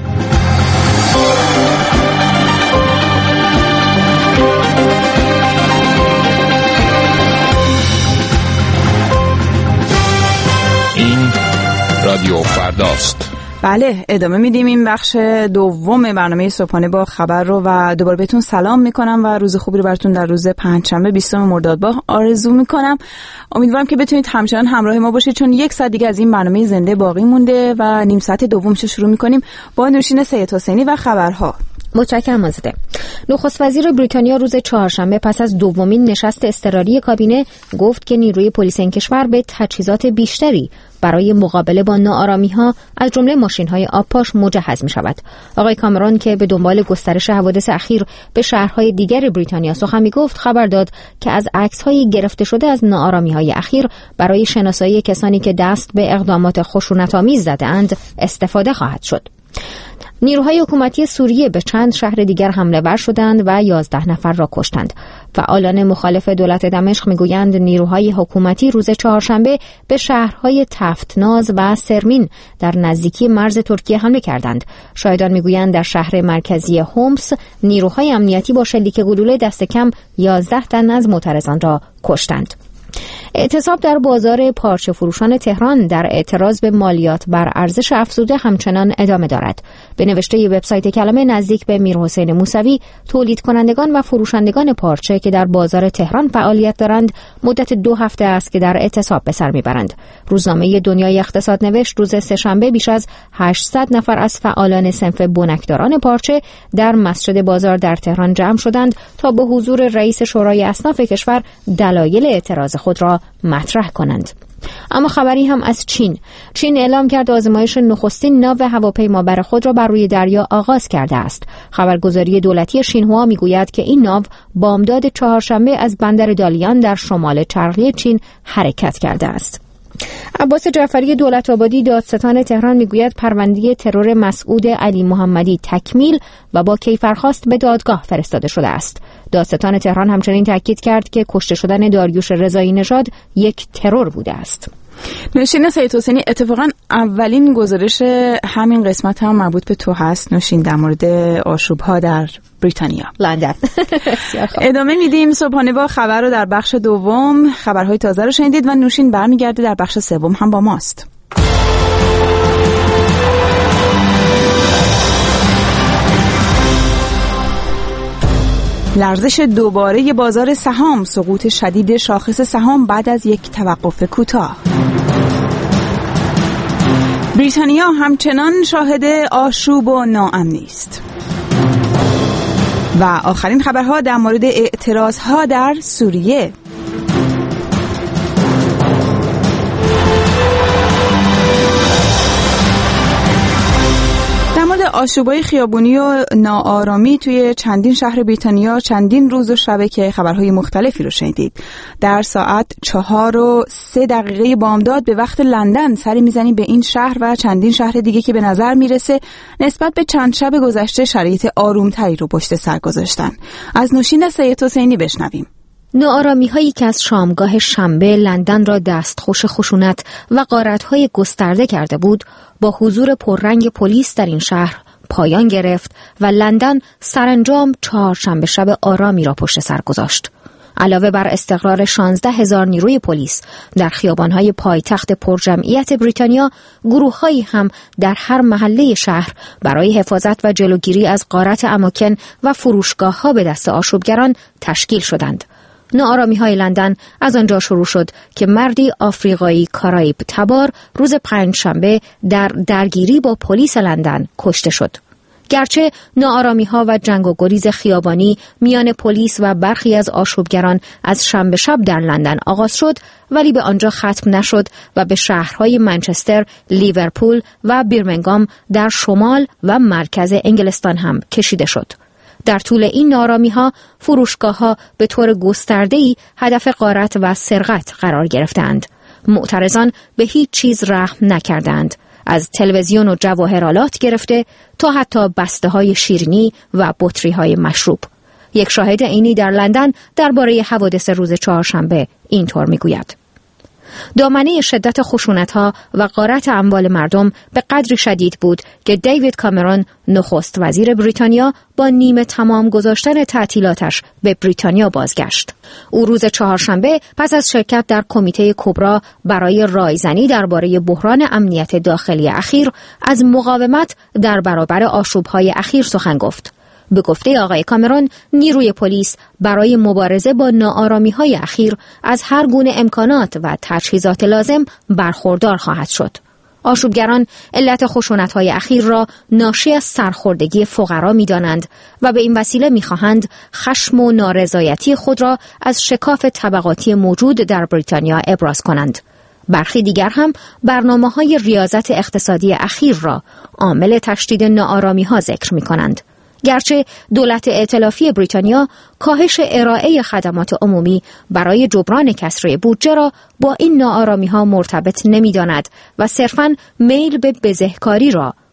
این رادیو فرداست. بله ادامه میدیم این بخش دوم برنامه صبحانه با خبر رو و دوباره بهتون سلام میکنم و روز خوبی رو براتون در روز پنجشنبه بیستم مرداد ماه آرزو میکنم. امیدوارم که بتونید همچنان همراه ما باشید چون یک ساعت دیگه از این برنامه زنده باقی مونده و نیم ساعت دومش شروع میکنیم با نوشین سید حسینی و خبرها. متشکرم آزاده. نخست وزیر بریتانیا روز چهارشنبه پس از دومین نشست اضطراری کابینه گفت که نیروی پلیس این کشور به تجهیزات بیشتری برای مقابله با ناآرامی‌ها از جمله ماشین‌های آبپاش مجهز می‌شود. آقای کامرون که به دنبال گسترش حوادث اخیر به شهرهای دیگر بریتانیا سخن می‌گفت خبر داد که از عکس‌های گرفته شده از ناآرامی‌های اخیر برای شناسایی کسانی که دست به اقدامات خشونت‌آمیز زده‌اند استفاده خواهد شد. نیروهای حکومتی سوریه به چند شهر دیگر حمله ور شدند و یازده نفر را کشتند. فعالان مخالف دولت دمشق میگویند نیروهای حکومتی روز چهارشنبه به شهرهای تفتناز و سرمین در نزدیکی مرز ترکیه حمله کردند. شاهدان میگویند در شهر مرکزی هومس نیروهای امنیتی با شلیک گلوله دست کم یازده تن از معترضان را کشتند. اعتصاب در بازار پارچه فروشان تهران در اعتراض به مالیات بر ارزش افزوده همچنان ادامه دارد. به نوشته وبسایت کلمه نزدیک به میرحسین موسوی، تولید کنندگان و فروشندگان پارچه که در بازار تهران فعالیت دارند مدت دو هفته است که در اعتصاب به سر میبرند. روزنامه دنیای اقتصاد نوشت روز سه‌شنبه بیش از هشتصد نفر از فعالان صنف بنکداران پارچه در مسجد بازار در تهران جمع شدند تا به حضور رئیس شورای اصناف کشور دلایل اعتراض خود را مطرح کنند. اما خبری هم از چین. چین اعلام کرد آزمایش نخستین ناو هواپیمابر خود را بر روی دریا آغاز کرده است. خبرگزاری دولتی شینهوا میگوید که این ناو بامداد چهارشنبه از بندر دالیان در شمال شرقی چین حرکت کرده است. عباس جعفری دولت‌آبادی دادستان تهران میگوید پرونده ترور مسعود علی محمدی تکمیل و با کیفرخواست به دادگاه فرستاده شده است. دادستان تهران همچنین تاکید کرد که کشته شدن داریوش رضایی نژاد یک ترور بوده است. نوشین سید حسینی، اتفاقا اولین گزارش همین قسمت هم مربوط به تو هست نوشین، در مورد آشوب‌ها در بریتانیا، لندن. ادامه میدیم صبحانه با خبر رو در بخش دوم. خبرهای تازه رو شنیدید و نوشین برمیگرده در بخش سوم هم با ماست. لرزش دوباره بازار سهام، سقوط شدید شاخص سهام بعد از یک توقف کوتاه. بریتانیا همچنان شاهد آشوب و ناامنی است. و آخرین خبرها در مورد اعتراضها در سوریه. آشوب‌های خیابونی و ناآرامی توی چندین شهر بریتانیا چندین روز و شبه که خبرهای مختلفی رو شنیدید. در ساعت چهار و سه دقیقه بامداد به وقت لندن سری میزنیم به این شهر و چندین شهر دیگه که به نظر میرسه نسبت به چند شب گذشته شرایط آرومتری رو پشت سر گذاشتن. از نوشین سید حسینی بشنویم. ناآرامی هایی که از شامگاه شنبه لندن را دستخوش خشونت و غارت‌های گسترده کرده بود، با حضور پررنگ پلیس در این شهر پایان گرفت و لندن سرانجام چهارشنبه شب آرامی را پشت سر گذاشت. علاوه بر استقرار شانزده هزار نیروی پلیس در خیابان‌های پایتخت پرجمعیت بریتانیا، گروه‌هایی هم در هر محله شهر برای حفاظت و جلوگیری از غارت اماکن و فروشگاه‌ها به دست آشوبگران تشکیل شدند. ناآرامی‌های لندن از آنجا شروع شد که مردی آفریقایی کارائیب تبار روز پنجشنبه در درگیری با پلیس لندن کشته شد. گرچه ناآرامی‌ها و جنگ و گریز خیابانی میان پلیس و برخی از آشوبگران از شنبه شب در لندن آغاز شد، ولی به آنجا ختم نشد و به شهرهای منچستر، لیورپول و بیرمنگام در شمال و مرکز انگلستان هم کشیده شد. در طول این ناآرامی‌ها فروشگاه‌ها به طور گسترده‌ای هدف غارت و سرقت قرار گرفتند. معترضان به هیچ چیز رحم نکردند، از تلویزیون و جواهرالات گرفته تا حتی بسته‌های شیرینی و بطری‌های مشروب. یک شاهد عینی در لندن درباره حوادث روز چهارشنبه اینطور میگوید: دامنه شدت خشونت‌ها و غارت اموال مردم به قدری شدید بود که دیوید کامرون نخست وزیر بریتانیا با نیمه تمام گذاشتن تعطیلاتش به بریتانیا بازگشت. او روز چهارشنبه پس از شرکت در کمیته کبرا برای رایزنی درباره بحران امنیت داخلی اخیر از مقاومت در برابر آشوب‌های اخیر سخن گفت. به گفته آقای کامرون، نیروی پلیس برای مبارزه با ناآرامی‌های اخیر از هر گونه امکانات و تجهیزات لازم برخوردار خواهد شد. آشوبگران علت خشونت‌های اخیر را ناشی از سرخوردگی فقرا می‌دانند و به این وسیله می‌خواهند خشم و نارضایتی خود را از شکاف طبقاتی موجود در بریتانیا ابراز کنند. برخی دیگر هم برنامه‌های ریاضت اقتصادی اخیر را عامل تشدید ناآرامی‌ها ذکر می‌کنند. گرچه دولت ائتلافی بریتانیا کاهش ارائه خدمات عمومی برای جبران کسری بودجه را با این ناآرامی‌ها مرتبط نمی‌داند و صرفاً میل به بزهکاری را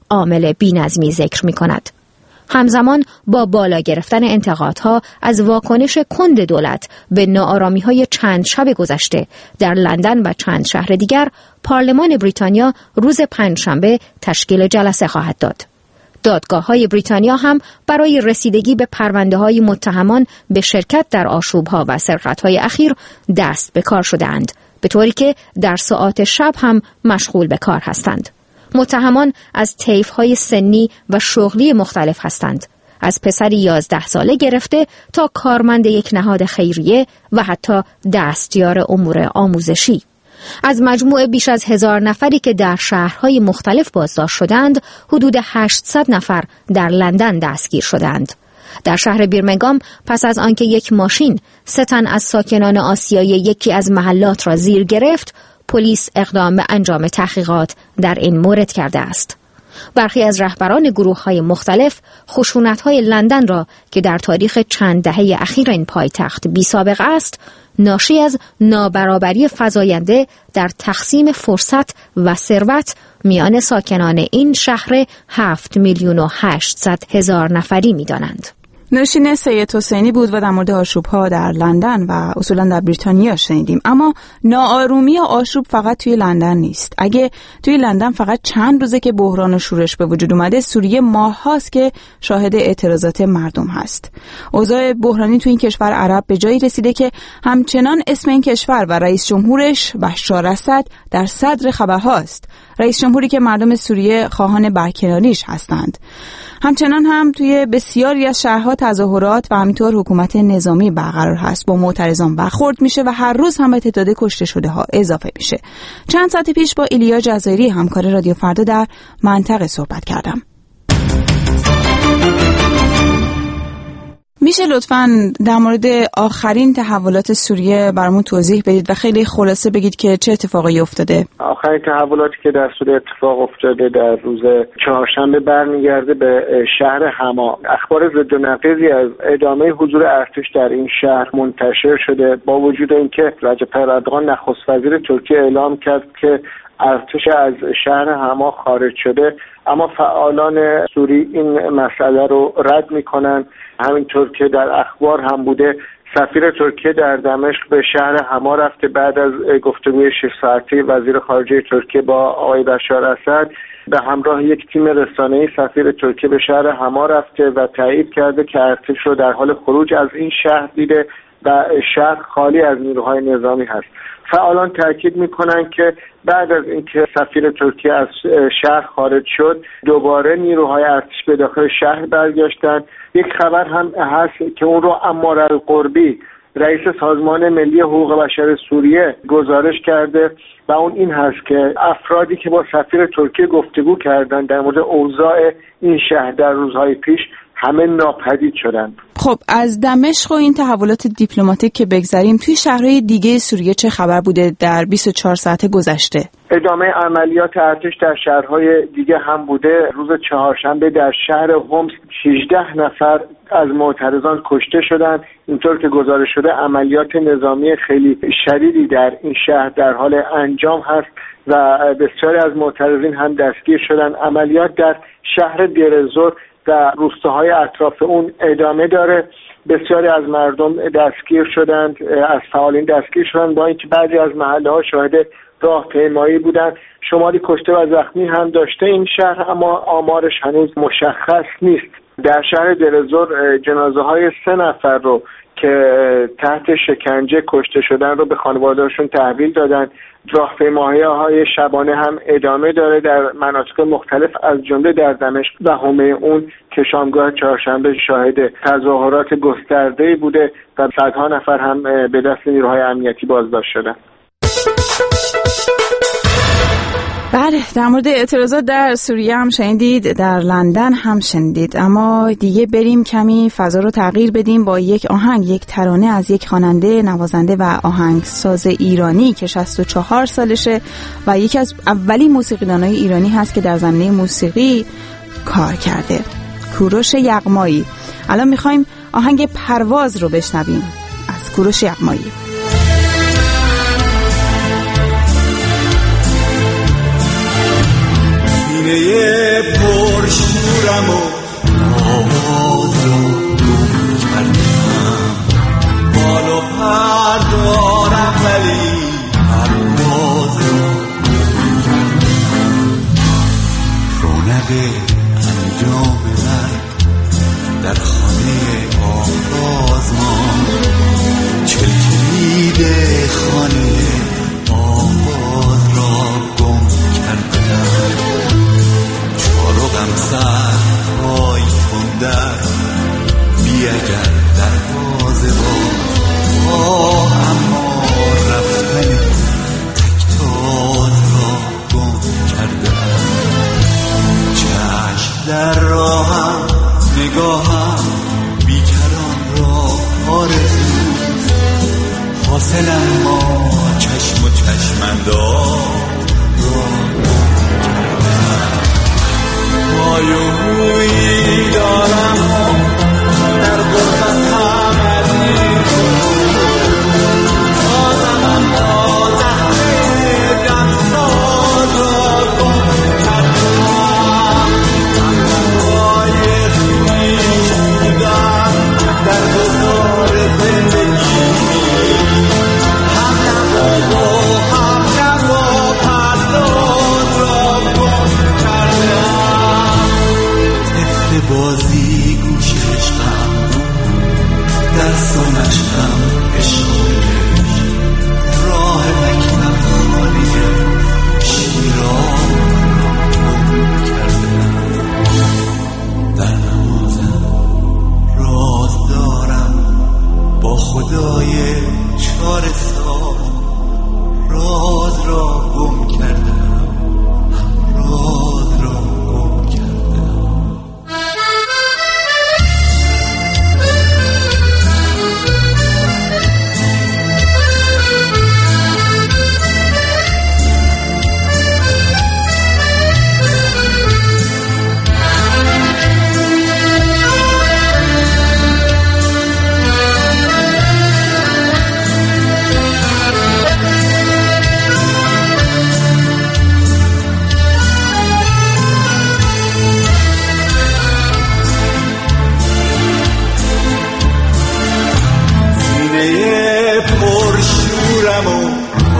عامل بی‌نظمی ذکر می‌کند. همزمان با بالا گرفتن انتقادها از واکنش کند دولت به ناآرامی‌های چند شب گذشته در لندن و چند شهر دیگر، پارلمان بریتانیا روز پنجشنبه تشکیل جلسه خواهد داد. دادگاه‌های بریتانیا هم برای رسیدگی به پرونده‌های متهمان به شرکت در آشوب‌ها و سرقت‌های اخیر دست به کار شده‌اند، به طوری که در ساعات شب هم مشغول به کار هستند. متهمان از طیف‌های سنی و شغلی مختلف هستند، از پسری یازده ساله گرفته تا کارمند یک نهاد خیریه و حتی دستیار امور آموزشی. از مجموع بیش از هزار نفری که در شهرهای مختلف بازداشت شدند، حدود هشتصد نفر در لندن دستگیر شدند. در شهر بیرمنگام پس از آنکه یک ماشین سه تن از ساکنان آسیایی یکی از محلات را زیر گرفت، پلیس اقدام به انجام تحقیقات در این مورد کرده است. برخی از رهبران گروه‌های مختلف خشونت‌های لندن را که در تاریخ چند دهه اخیر این پایتخت بی‌سابقه است، ناشی از نابرابری فزاینده در تقسیم فرصت و ثروت میان ساکنان این شهر هفت میلیون و هشتصد هزار نفری می‌دانند. نوشین سید حسینی بود و در مورد آشوب‌ها در لندن و اصولا در بریتانیا شنیدیم. اما ناآرومی و آشوب فقط توی لندن نیست. اگه توی لندن فقط چند روزه که بحران و شورش به وجود اومده، سوریه ماه‌هاست که شاهد اعتراضات مردم هست. اوضاع بحرانی توی این کشور عرب به جایی رسیده که همچنان اسم این کشور و رئیس جمهورش بشار اسد در صدر خبرهاست. رئیس جمهوری که مردم سوریه خواهان برکناریش هستند. همچنان هم توی بسیاری از شهرها تظاهرات و همینطور حکومت نظامی برقرار هست. با معترضان برخورد میشه و هر روز هم به تعداد کشته شده ها اضافه میشه. چند ساعت پیش با ایلیا جزایری همکار رادیو فردا در منطقه صحبت کردم. میشه لطفاً در مورد آخرین تحولات سوریه برامون توضیح بدید و خیلی خلاصه بگید که چه اتفاقی افتاده؟ آخرین تحولاتی که در سوریه اتفاق افتاده در روز چهارشنبه برمیگرده به شهر حما. اخبار ضد و نقیضی از ادامه حضور ارتش در این شهر منتشر شده، با وجود اینکه رجب طیب اردوغان نخست وزیر ترکیه اعلام کرد که ارتش از شهر حما خارج شده، اما فعالان سوری این مسئله رو رد میکنن. همینطور که در اخبار هم بوده، سفیر ترکیه در دمشق به شهر حما رفته. بعد از گفتگوی شش ساعته وزیر خارجه ترکیه با آقای بشار اسد، به همراه یک تیم رسانه‌ای سفیر ترکیه به شهر حما رفته و تایید کرده که ارتش رو در حال خروج از این شهر دیده و شهر خالی از نیروهای نظامی هست. فعالان تاکید میکنن که بعد از اینکه سفیر ترکیه از شهر خارج شد، دوباره نیروهای ارتش به داخل شهر برگشتن. یک خبر هم هست که اون رو عمار القربی، رئیس سازمان ملی حقوق بشر سوریه، گزارش کرده و اون این هست که افرادی که با سفیر ترکیه گفتگو کردن در مورد اوضاع این شهر در روزهای پیش همه ناپدید شدن. خب از دمشق و این تحولات دیپلماتیک که بگذریم، توی شهرهای دیگه سوریه چه خبر بوده در بیست و چهار ساعت گذشته؟ ادامه عملیات ارتش در شهرهای دیگه هم بوده. روز چهارشنبه در شهر حمص شانزده نفر از معترضان کشته شدند. اینطور که گزارش شده عملیات نظامی خیلی شدیدی در این شهر در حال انجام هست و بسیاری از معترضین هم دستگیر شدند. عملیات در شهر دیرزور و روستاهای اطراف اون ادامه داره. بسیاری از مردم دستگیر شدند، از فعالین دستگیر شدند، با اینکه بعضی از محله‌ها شاهد راهپیمایی بودند. شماری کشته و زخمی هم داشته این شهر، اما آمارش هنوز مشخص نیست. در شهر دیرزور جنازه های سه نفر رو که تحت شکنجه کشته شدن رو به خانواده‌هاشون تحویل دادن. راهپیمایی‌های شبانه هم ادامه داره در مناطق مختلف از جمله در دمشق و حومه اون که شامگاه چهارشنبه شاهد تظاهرات گسترده‌ای بوده و صدها نفر هم به دست نیروهای امنیتی بازداشت شدن. بله، در مورد اعتراضات در سوریه هم شنیدید، در لندن هم شنیدید، اما دیگه بریم کمی فضا رو تغییر بدیم با یک آهنگ، یک ترانه از یک خواننده، نوازنده و آهنگساز ایرانی که شصت و چهار سالشه و یکی از اولین موسیقیدانای ایرانی هست که در زمینه موسیقی کار کرده، کوروش یغمایی. الان میخوایم آهنگ پرواز رو بشنویم از کوروش یغمایی. سینه شورم و آواز را گم کردم بال و پر دارم ولی پرواز را گم کردم رونق انجام من در خانه آغاز ماند چل کلید خانه آغاز را گم کردم چارقم سر پای تندر بی اگر دروازه باز آه اما رفتن تکتاز را گم کردم چشم در راهم نگاهم بیکران را آرزوست حاصلم ما چشم و چشمندار را کردم پایویی دارم در غربتم از این آدمم با زهر دمساز را گم کردم همراه خویش بودم در گذار زندگی هم نواز و هم نوا پرداز را گم کردم طفل بازی گوش عشقم درس و مشقم عشقش راه مکتب خانه شیراز را گم کردم در نمازم راز دارم با خدای چاره ساز راز را گم کردم راز را گم کردم سینه پرشورم و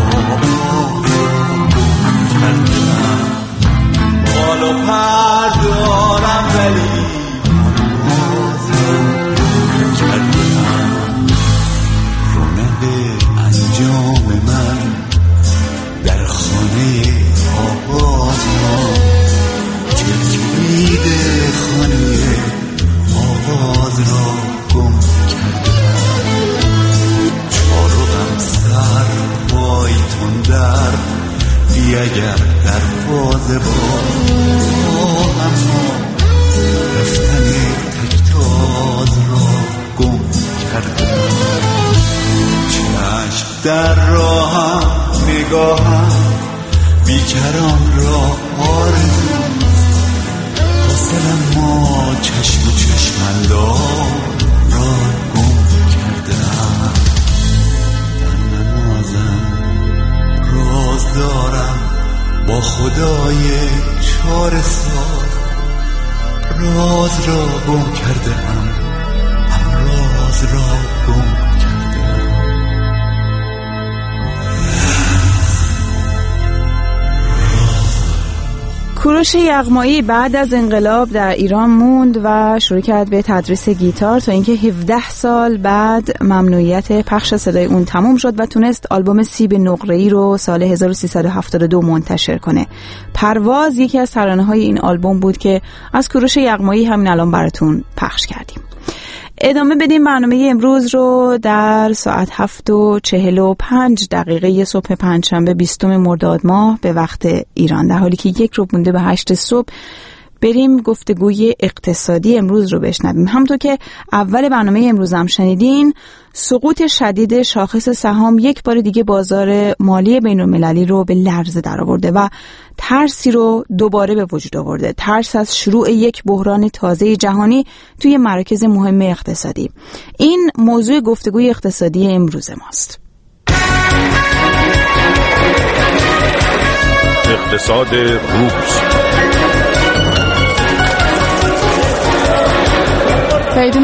کردم بال و پر دارم ولی پرواز را کردم رونق انجام من در خانه آغاز ما کلید خانه آغاز را گم کردم چارقم سر پای تندر بی اگر دروازه باز اما رفتن تکتاز را گم کردم چشم در راهم نگاهم بیکران را آرزوست حاصلم ما چشم و چشمندار را گم کردم در نمازم راز دارم با خدای چاره ساز راز را گم کردم هم راز را گم کردم کوروش یغمایی بعد از انقلاب در ایران موند و شروع کرد به تدریس گیتار تا اینکه هفده سال بعد ممنوعیت پخش صدای اون تموم شد و تونست آلبوم سیب نقره‌ای رو سال هزار و سیصد و هفتاد و دو منتشر کنه. پرواز یکی از ترانه‌های این آلبوم بود که از کوروش یغمایی همین الان براتون پخش کردیم. ادامه بدیم برنامه امروز رو در ساعت هفت و چهل و پنج دقیقه صبح پنجشنبه بیستم مرداد ماه به وقت ایران، در حالی که یک رو مونده به هشت صبح بریم گفتگوی اقتصادی امروز رو بشنویم. همونطور که اول برنامه امروز هم شنیدین، سقوط شدید شاخص سهام یک بار دیگه بازار مالی بین‌المللی رو به لرزه درآورده و ترسی رو دوباره به وجود آورده. ترس از شروع یک بحران تازه جهانی توی مراکز مهم اقتصادی. این موضوع گفتگوی اقتصادی امروز ماست. اقتصاد روز.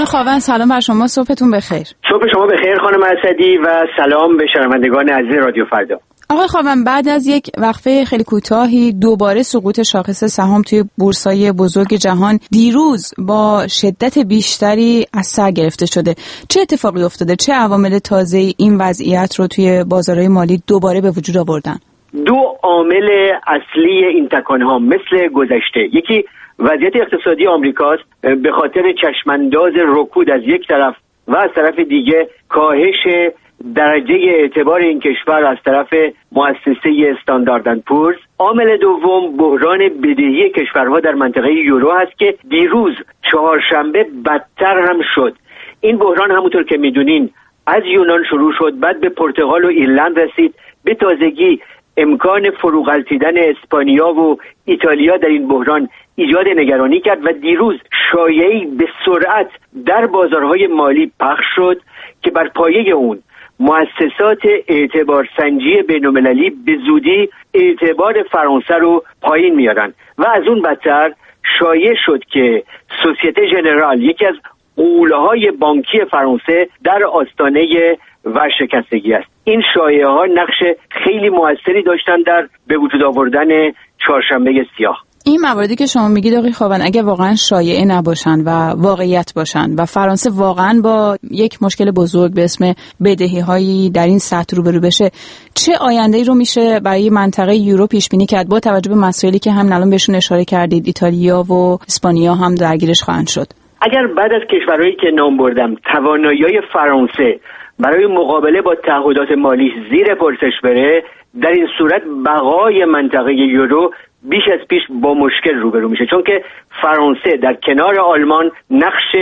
آقای خاون سلام بر شما، صبحتون بخیر. صبح شما بخیر خانم اسدی و سلام به شنوندگان عزیز رادیو فردا. آقای خاون بعد از یک وقفه خیلی کوتاهی دوباره سقوط شاخص سهام توی بورس‌های بزرگ جهان دیروز با شدت بیشتری از سر گرفته شده. چه اتفاقی افتاده؟ چه عوامل تازه‌ای این وضعیت رو توی بازارهای مالی دوباره به وجود آوردن؟ دو عامل اصلی این تکان‌ها مثل گذشته، یکی وضعیت اقتصادی آمریکاست به خاطر چشمانداز رکود از یک طرف و از طرف دیگه کاهش درجه اعتبار این کشور از طرف مؤسسه استاندارد اند پورز. عامل دوم بحران بدهی کشورها در منطقه یورو هست که دیروز چهارشنبه بدتر هم شد. این بحران همونطور که میدونین از یونان شروع شد، بعد به پرتغال و ایرلند رسید، به تازگی امکان فروغلطیدن اسپانیا و ایتالیا در این بحران ایجاد نگرانی کرد و دیروز شایعی به سرعت در بازارهای مالی پخش شد که بر پایه اون مؤسسات اعتبار سنجی بین‌المللی به زودی اعتبار فرانسه رو پایین میارن و از اون بدتر شایع شد که سوسیته ژنرال، یکی از غول‌های بانکی فرانسه، در آستانه ورشکستگی است. این شایعه ها نقش خیلی موثری داشتن در به وجود آوردن چهارشنبه سیاه. این مواردی که شما میگید آقای خاون اگه واقعا شایعه نباشن و واقعیت باشن و فرانسه واقعا با یک مشکل بزرگ به اسم بدهی‌هایی در این سطح روبرو بشه، چه آینده‌ای رو میشه برای منطقه یورو پیش بینی کرد با توجه به مسائلی که هم الان بهشون اشاره کردید، ایتالیا و اسپانیا هم درگیرش خواهند شد؟ اگر بعد از کشورهایی که نام بردم توانایی‌های فرانسه برای مقابله با تعهدات مالی زیر پرسش بره، در این صورت بقای منطقه یورو بیش از پیش با مشکل روبرو میشه، چون که فرانسه در کنار آلمان نقش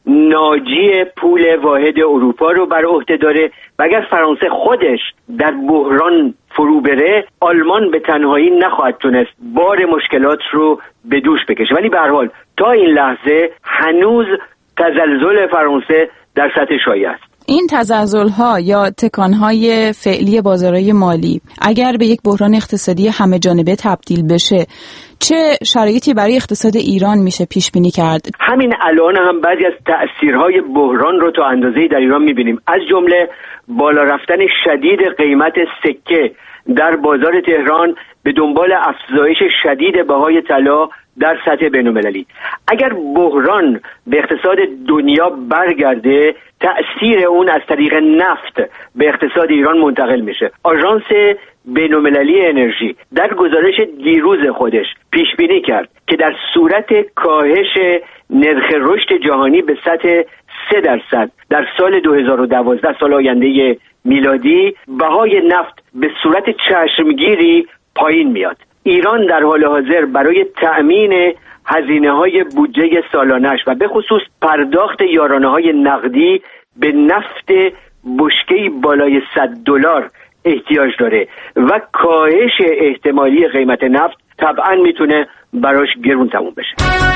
ناجی پول واحد اروپا رو بر عهده داره و اگر فرانسه خودش در بحران فرو بره، آلمان به تنهایی نخواهد تونست بار مشکلات رو به دوش بکشه. ولی به هر حال تا این لحظه هنوز تزلزل فرانسه در سطح شایع است. این تزلزل‌ها یا تکان‌های فعلی بازارهای مالی اگر به یک بحران اقتصادی همه جانبه تبدیل بشه، چه شرایطی برای اقتصاد ایران میشه پیش بینی کرد؟ همین الان هم بعضی از تأثیرهای بحران رو تا اندازه‌ای در ایران می‌بینیم، از جمله بالا رفتن شدید قیمت سکه در بازار تهران به دنبال افزایش شدید بهای طلا در سطح بین‌المللی. اگر بحران به اقتصاد دنیا برگرده، تأثیر اون از طریق نفت به اقتصاد ایران منتقل میشه. آژانس بین‌المللی انرژی در گزارش دیروز خودش پیش بینی کرد که در صورت کاهش نرخ رشد جهانی به سطح سه درصد در سال دو هزار و دوازده، سال آینده میلادی، بهای نفت به صورت چشمگیری پایین میاد. ایران در حال حاضر برای تأمین هزینه‌های بودجه سالانش و به خصوص پرداخت یارانه‌های نقدی به نفت بشکه‌ای بالای صد دلار احتیاج داره و کاهش احتمالی قیمت نفت طبعاً میتونه براش گرون تموم بشه.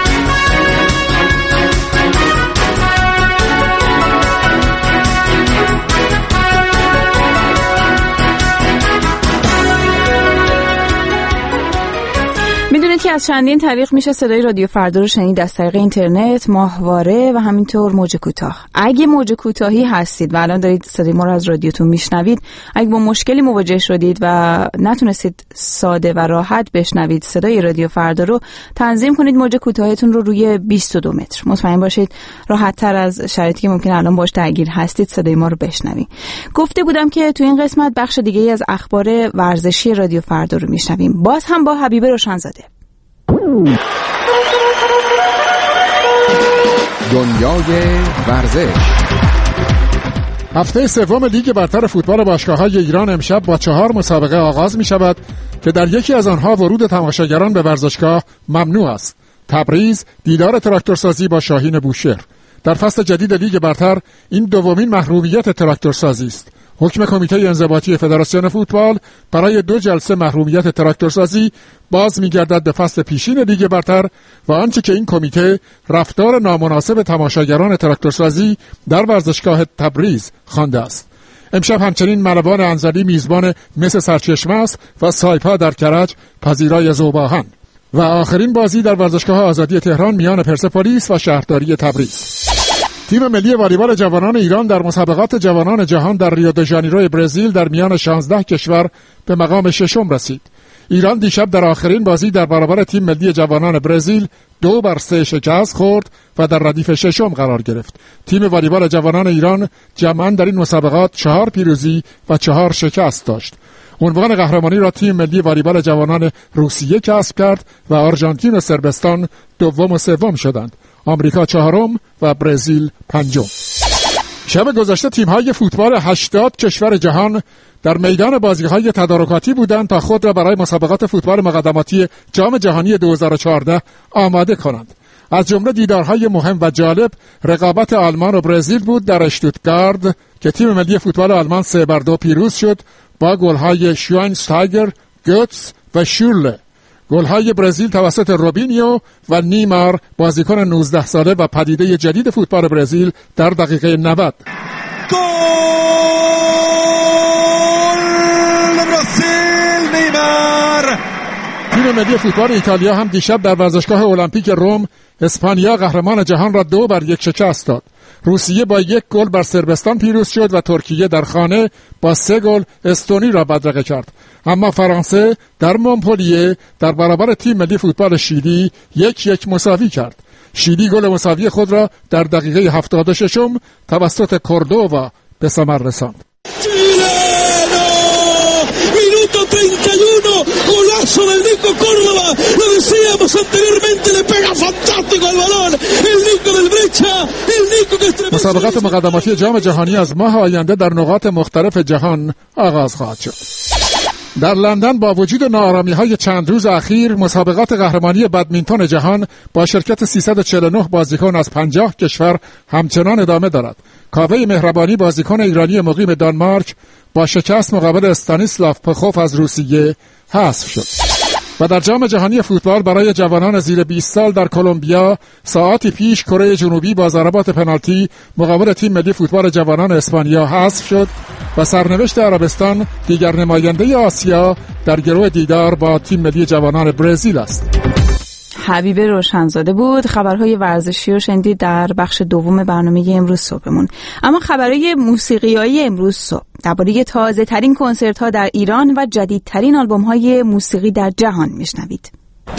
میدونید که از چندین طریق میشه صدای رادیو فردا رو شنید، از طریق اینترنت، ماهواره و همینطور موج کوتاه. اگه موج کوتاهی هستید و الان دارید صدای ما رو از رادیوتون میشنوید، اگه با مشکلی مواجه شدید و نتونستید ساده و راحت بشنوید صدای رادیو فردا رو، تنظیم کنید موج کوتاهتون رو روی بیست و دو متر. مطمئن باشید راحت تر از شرایطی که ممکن الان باش درگیر هستید صدای ما رو بشنوید. گفته بودم که تو این قسمت بخش دیگه از اخبار ورزشی رادیو فردا رو میشنویم، باز هم با حبیبه روشنزاده. دنیای ورزش. هفته سوم لیگ برتر فوتبال باشگاه‌های ایران امشب با چهار مسابقه آغاز می شود که در یکی از آنها ورود تماشاگران به ورزشگاه ممنوع است. تبریز دیدار تراکتورسازی با شاهین بوشهر. در فصل جدید لیگ برتر این دومین محرومیت تراکتورسازی است. حکم کمیته انضباطی فدراسیون فوتبال برای دو جلسه محرومیت تراکتورسازی باز می‌گردد به فصل پیشین لیگ برتر و آنچه که این کمیته رفتار نامناسب تماشاگران تراکتورسازی در ورزشگاه تبریز خوانده است. امشب همچنین ملوان انزلی میزبان مس سرچشمه است و سایپا در کرج پذیرای ذوباهن. و آخرین بازی در ورزشگاه آزادی تهران میان پرسپولیس و شهرداری تبریز. تیم ملی والیبال جوانان ایران در مسابقات جوانان جهان در ریو د ژانیرو برزیل در میان شانزده کشور به مقام ششم رسید. ایران دیشب در آخرین بازی در برابر تیم ملی جوانان برزیل دو بر سه شکست خورد و در ردیف ششم قرار گرفت. تیم والیبال جوانان ایران جمعاً در این مسابقات چهار پیروزی و چهار شکست داشت. عنوان قهرمانی را تیم ملی والیبال جوانان روسیه کسب کرد و آرژانتین و صربستان دوم و سوم شدند. آمریکا چهارم و برزیل پنجم. شب گذشته تیم‌های فوتبال هشتاد کشور جهان در میدان بازی‌های تدارکاتی بودند تا خود را برای مسابقات فوتبال مقدماتی جام جهانی دو هزار و چهارده آماده کنند. از جمله دیدارهای مهم و جالب رقابت آلمان و برزیل بود در اشتوتگارت که تیم ملی فوتبال آلمان سه بر دو پیروز شد با گل‌های شواینستایگر، گوتس و شورله. گل‌های برزیل توسط روبینیو و نیمار بازیکن نوزده ساله و پدیده جدید فوتبال برزیل در دقیقه نود. گل برزیل نیمار. تیم ملی فوتبال ایتالیا هم دیشب در ورزشگاه المپیک روم اسپانیا قهرمان جهان را دو بر یک شکست داد. روسیه با یک گل بر صربستان پیروز شد و ترکیه در خانه با سه گل استونی را بدرقه کرد. اما فرانسه در مونپلیه در برابر تیم ملی فوتبال شیلی یک یک مساوی کرد. شیلی گل مساوی خود را در دقیقه هفتاد و ششم توسط کوردووا به ثمر رساند. treinta y uno, golazo del Nico Córdoba, lo decíamos anteriormente, le pega fantástico al balón, el Nico del Brecha, el Nico que estremece. مسابقات مقدماتی جام جهانی از ماه آینده در نقاط مختلف جهان آغاز خواهد شد. در لندن با وجود ناآرامی‌های چند روز اخیر مسابقات قهرمانی بدمینتون جهان با شرکت سیصد و چهل و نه بازیکن از پنجاه کشور همچنان ادامه دارد. کاوه مهربانی بازیکن ایرانی مقیم دانمارک با شکست مقابل استانیسلاف پخوف از روسیه حذف شد. و در جام جهانی فوتبال برای جوانان زیر بیست سال در کلمبیا ساعتی پیش کره جنوبی با ضربات پنالتی مقابل تیم ملی فوتبال جوانان اسپانیا حذف شد و سرنوشت عربستان دیگر نماینده آسیا در گرو دیدار با تیم ملی جوانان برزیل است. حبیب روشنزاده بود. خبرهای ورزشی رو شنیدید در بخش دوم برنامه امروز صبحمون. اما خبرهای موسیقیایی امروز صبح درباره تازه ترین کنسرت ها در ایران و جدیدترین آلبوم های موسیقی در جهان میشنوید.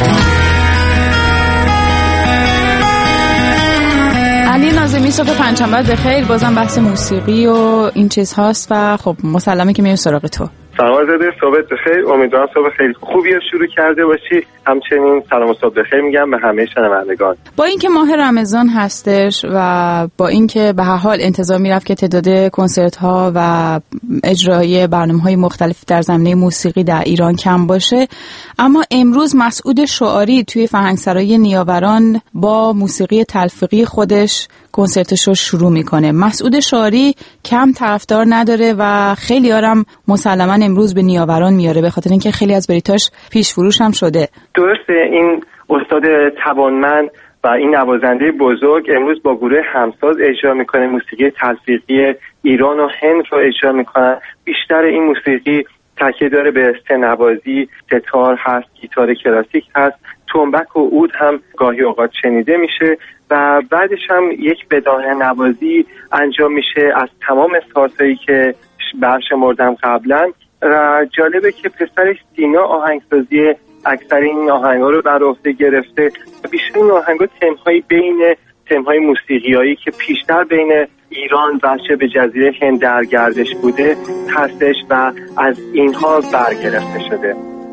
علی ناظمی صبح پنجشنبه بخیر. بازم بحث موسیقی و این چیز هاست و خب مسلمه که میریم سراغ تو. سلام زده، صبحت بخیر. امیدوارم صبح خیلی خوبی رو شروع کرده باشی. همچنین سلام و صبح بخیر میگم به همه شنوندگان. با اینکه ماه رمضان هستش و با اینکه به هر حال انتظار میرفت که تعداد کنسرت ها و اجرای برنامه‌های مختلف در زمینه موسیقی در ایران کم باشه، اما امروز مسعود شعاری توی فرهنگسرای نیاوران با موسیقی تلفیقی خودش کنسرتش رو شروع میکنه. مسعود شعاری کم طرفدار نداره و خیلی آرام مسلماً امروز به نیاوران میاره به خاطر اینکه خیلی از بلیطاش پیش فروش هم شده. درسته، این استاد توانمند و این نوازنده بزرگ امروز با گروه همساز اجرا میکنه. موسیقی تلفیقی ایران و هند رو اجرا میکنن. بیشتر این موسیقی تاکید داره به سه‌نوازی، ستار هست، گیتار کلاسیک هست، تنبک و عود هم گاهی اوقات شنیده میشه و بعدش هم یک بداهه نوازی انجام میشه از تمام سازهایی که برشمردم قبلا. و جالبه که پسرش سینا آهنگسازی اکثر این آهنگا رو بر عهده گرفته. بیشتر این آهنگا تم‌های بین تم‌های موسیقیایی که پیشتر بین ایران و شبه جزیره هند در گردش بوده هستش و از اینها برگرفته شده.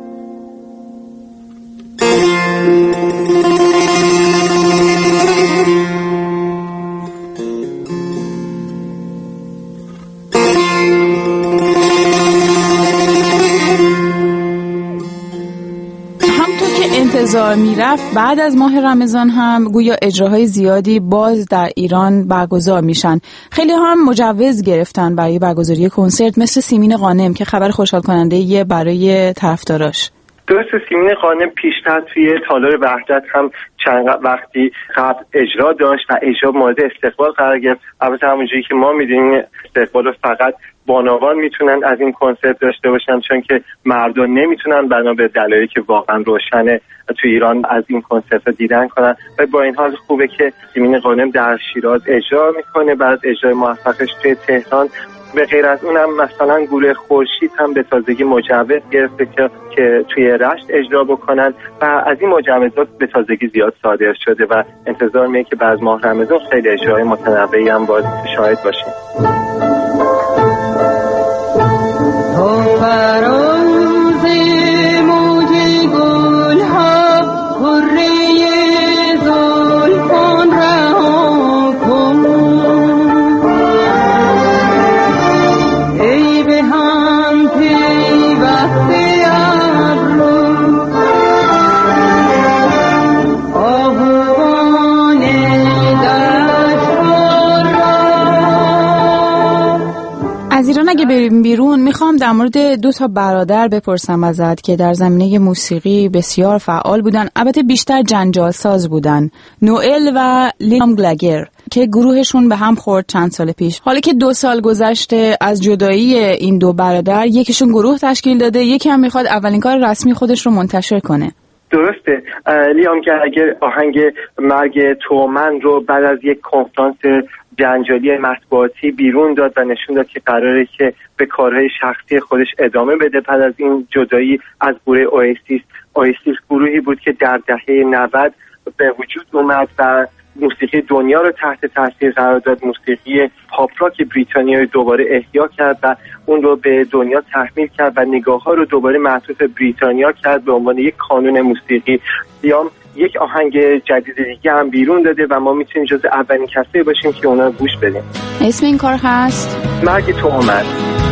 انتظار میرفت بعد از ماه رمضان هم گویا اجراهای زیادی باز در ایران برگزار میشن. خیلی هم مجوز گرفتن برای برگزاری کنسرت، مثل سیمین غانم که خبر خوشحال کننده یه برای طرفداراش. درست، سیمین غانم پیشتر توی تالار وحدت هم چند وقتی قبل اجرا داشت و اجرا مورد استقبال قرار گرفت. البته همونجوری که ما میدونیم استقبال رو فقط بانوان میتونن از این کنسرت داشته باشن، چون که مردم نمیتونن بنا به دلایلی که واقعا روشنه تو ایران از این کنسرت دیدن کنن. و با این حال خوبه که سیمین قانم در شیراز اجرا میکنه، بعد اجرای موفقش توی تهران. به غیر از اونم مثلا گروه خورشید هم به تازگی مجوز گرفته که که توی رشت اجرا بکنن و از این مجوزات به تازگی زیاد صادر شده و انتظار میه که بعد از ماه رمضان خیلی اجرای متنوعی هم باز شاهد باشیم. از ایران اگه بریم بیرون میخوام در مورد دو تا برادر بپرسم ازت که در زمینه موسیقی بسیار فعال بودن، البته بیشتر جنجال ساز بودن، نوئل و لیام گلگر که گروهشون به هم خورد چند سال پیش. حالا که دو سال گذشته از جدایی این دو برادر، یکیشون گروه تشکیل داده، یکی هم میخواد اولین کار رسمی خودش رو منتشر کنه. درسته. لیام گلگر آهنگ مرگ تومن رو بعد از یک کنفرانس جنجالی مطبوعاتی بیرون داد و نشون داد که قراره که به کارهای شخصی خودش ادامه بده. بعد از این جدایی از گروه اویسیس اویسیس گروهی بود که در دهه نود به وجود اومد و موسیقی دنیا رو تحت تاثیر قرار داد. موسیقی پاپ راک بریتانیا رو دوباره احیا کرد و اون رو به دنیا تحمیل کرد و نگاه‌ها رو دوباره معطوف بریتانیا کرد به عنوان یک کانون موسیقی. لیام یک آهنگ جدید دیگه هم بیرون داده و ما میتونیم جز اولین کسایی باشیم که اونا رو گوش بدیم. اسم این کار هست مرگ تومن.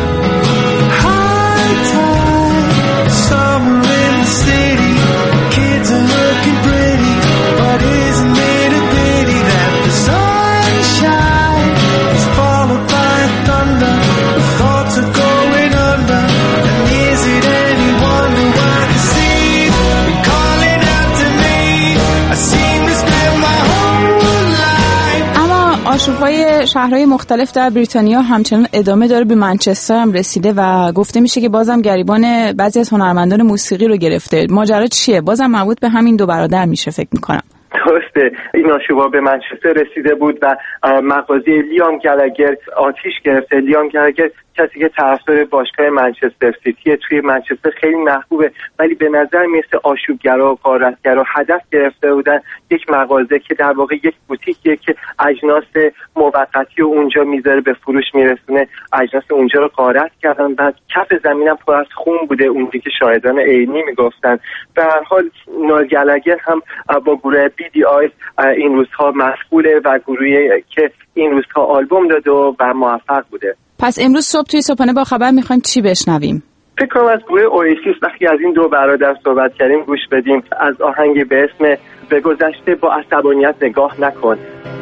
آشوب‌های شهرهای مختلف در بریتانیا همچنان ادامه داره، به منچستر هم رسیده و گفته میشه که بازم گریبان بعضی از هنرمندان موسیقی رو گرفته. ماجرا چیه؟ بازم مربوط به همین دو برادر میشه فکر میکنم. درسته، این آشوب‌ها به منچستر رسیده بود و مغازه لیام گلگر آتیش گرفته. لیام گلگر کسی که طرفدار باشگاه منچستر سیتی توی منچستر خیلی محبوبه، ولی به نظر میرسه آشوبگرا و غارتگرا هدف گرفته بودن یک مغازه که در واقع یک بوتیکیه که اجناس موقتی و اونجا میذاره به فروش میرسونه. اجناس اونجا رو غارت کردن، بعد کف زمینم پر از خون بوده، اونجوری که شاهدان عینی میگفتن. به هر حال نوئل گلگر هم با گروه بی دی آی این روزها مسئوله و گروهی که این روزها آلبوم داده و موفق بوده. پس امروز صبح توی صبحانه با خبر میخوایم چی بشنویم؟ فکر کنم از گروه اویسیس وقتی از این دو برادر صحبت کردیم گوش بدیم. از آهنگ به اسم به گذشته با عصبانیت نگاه نکن.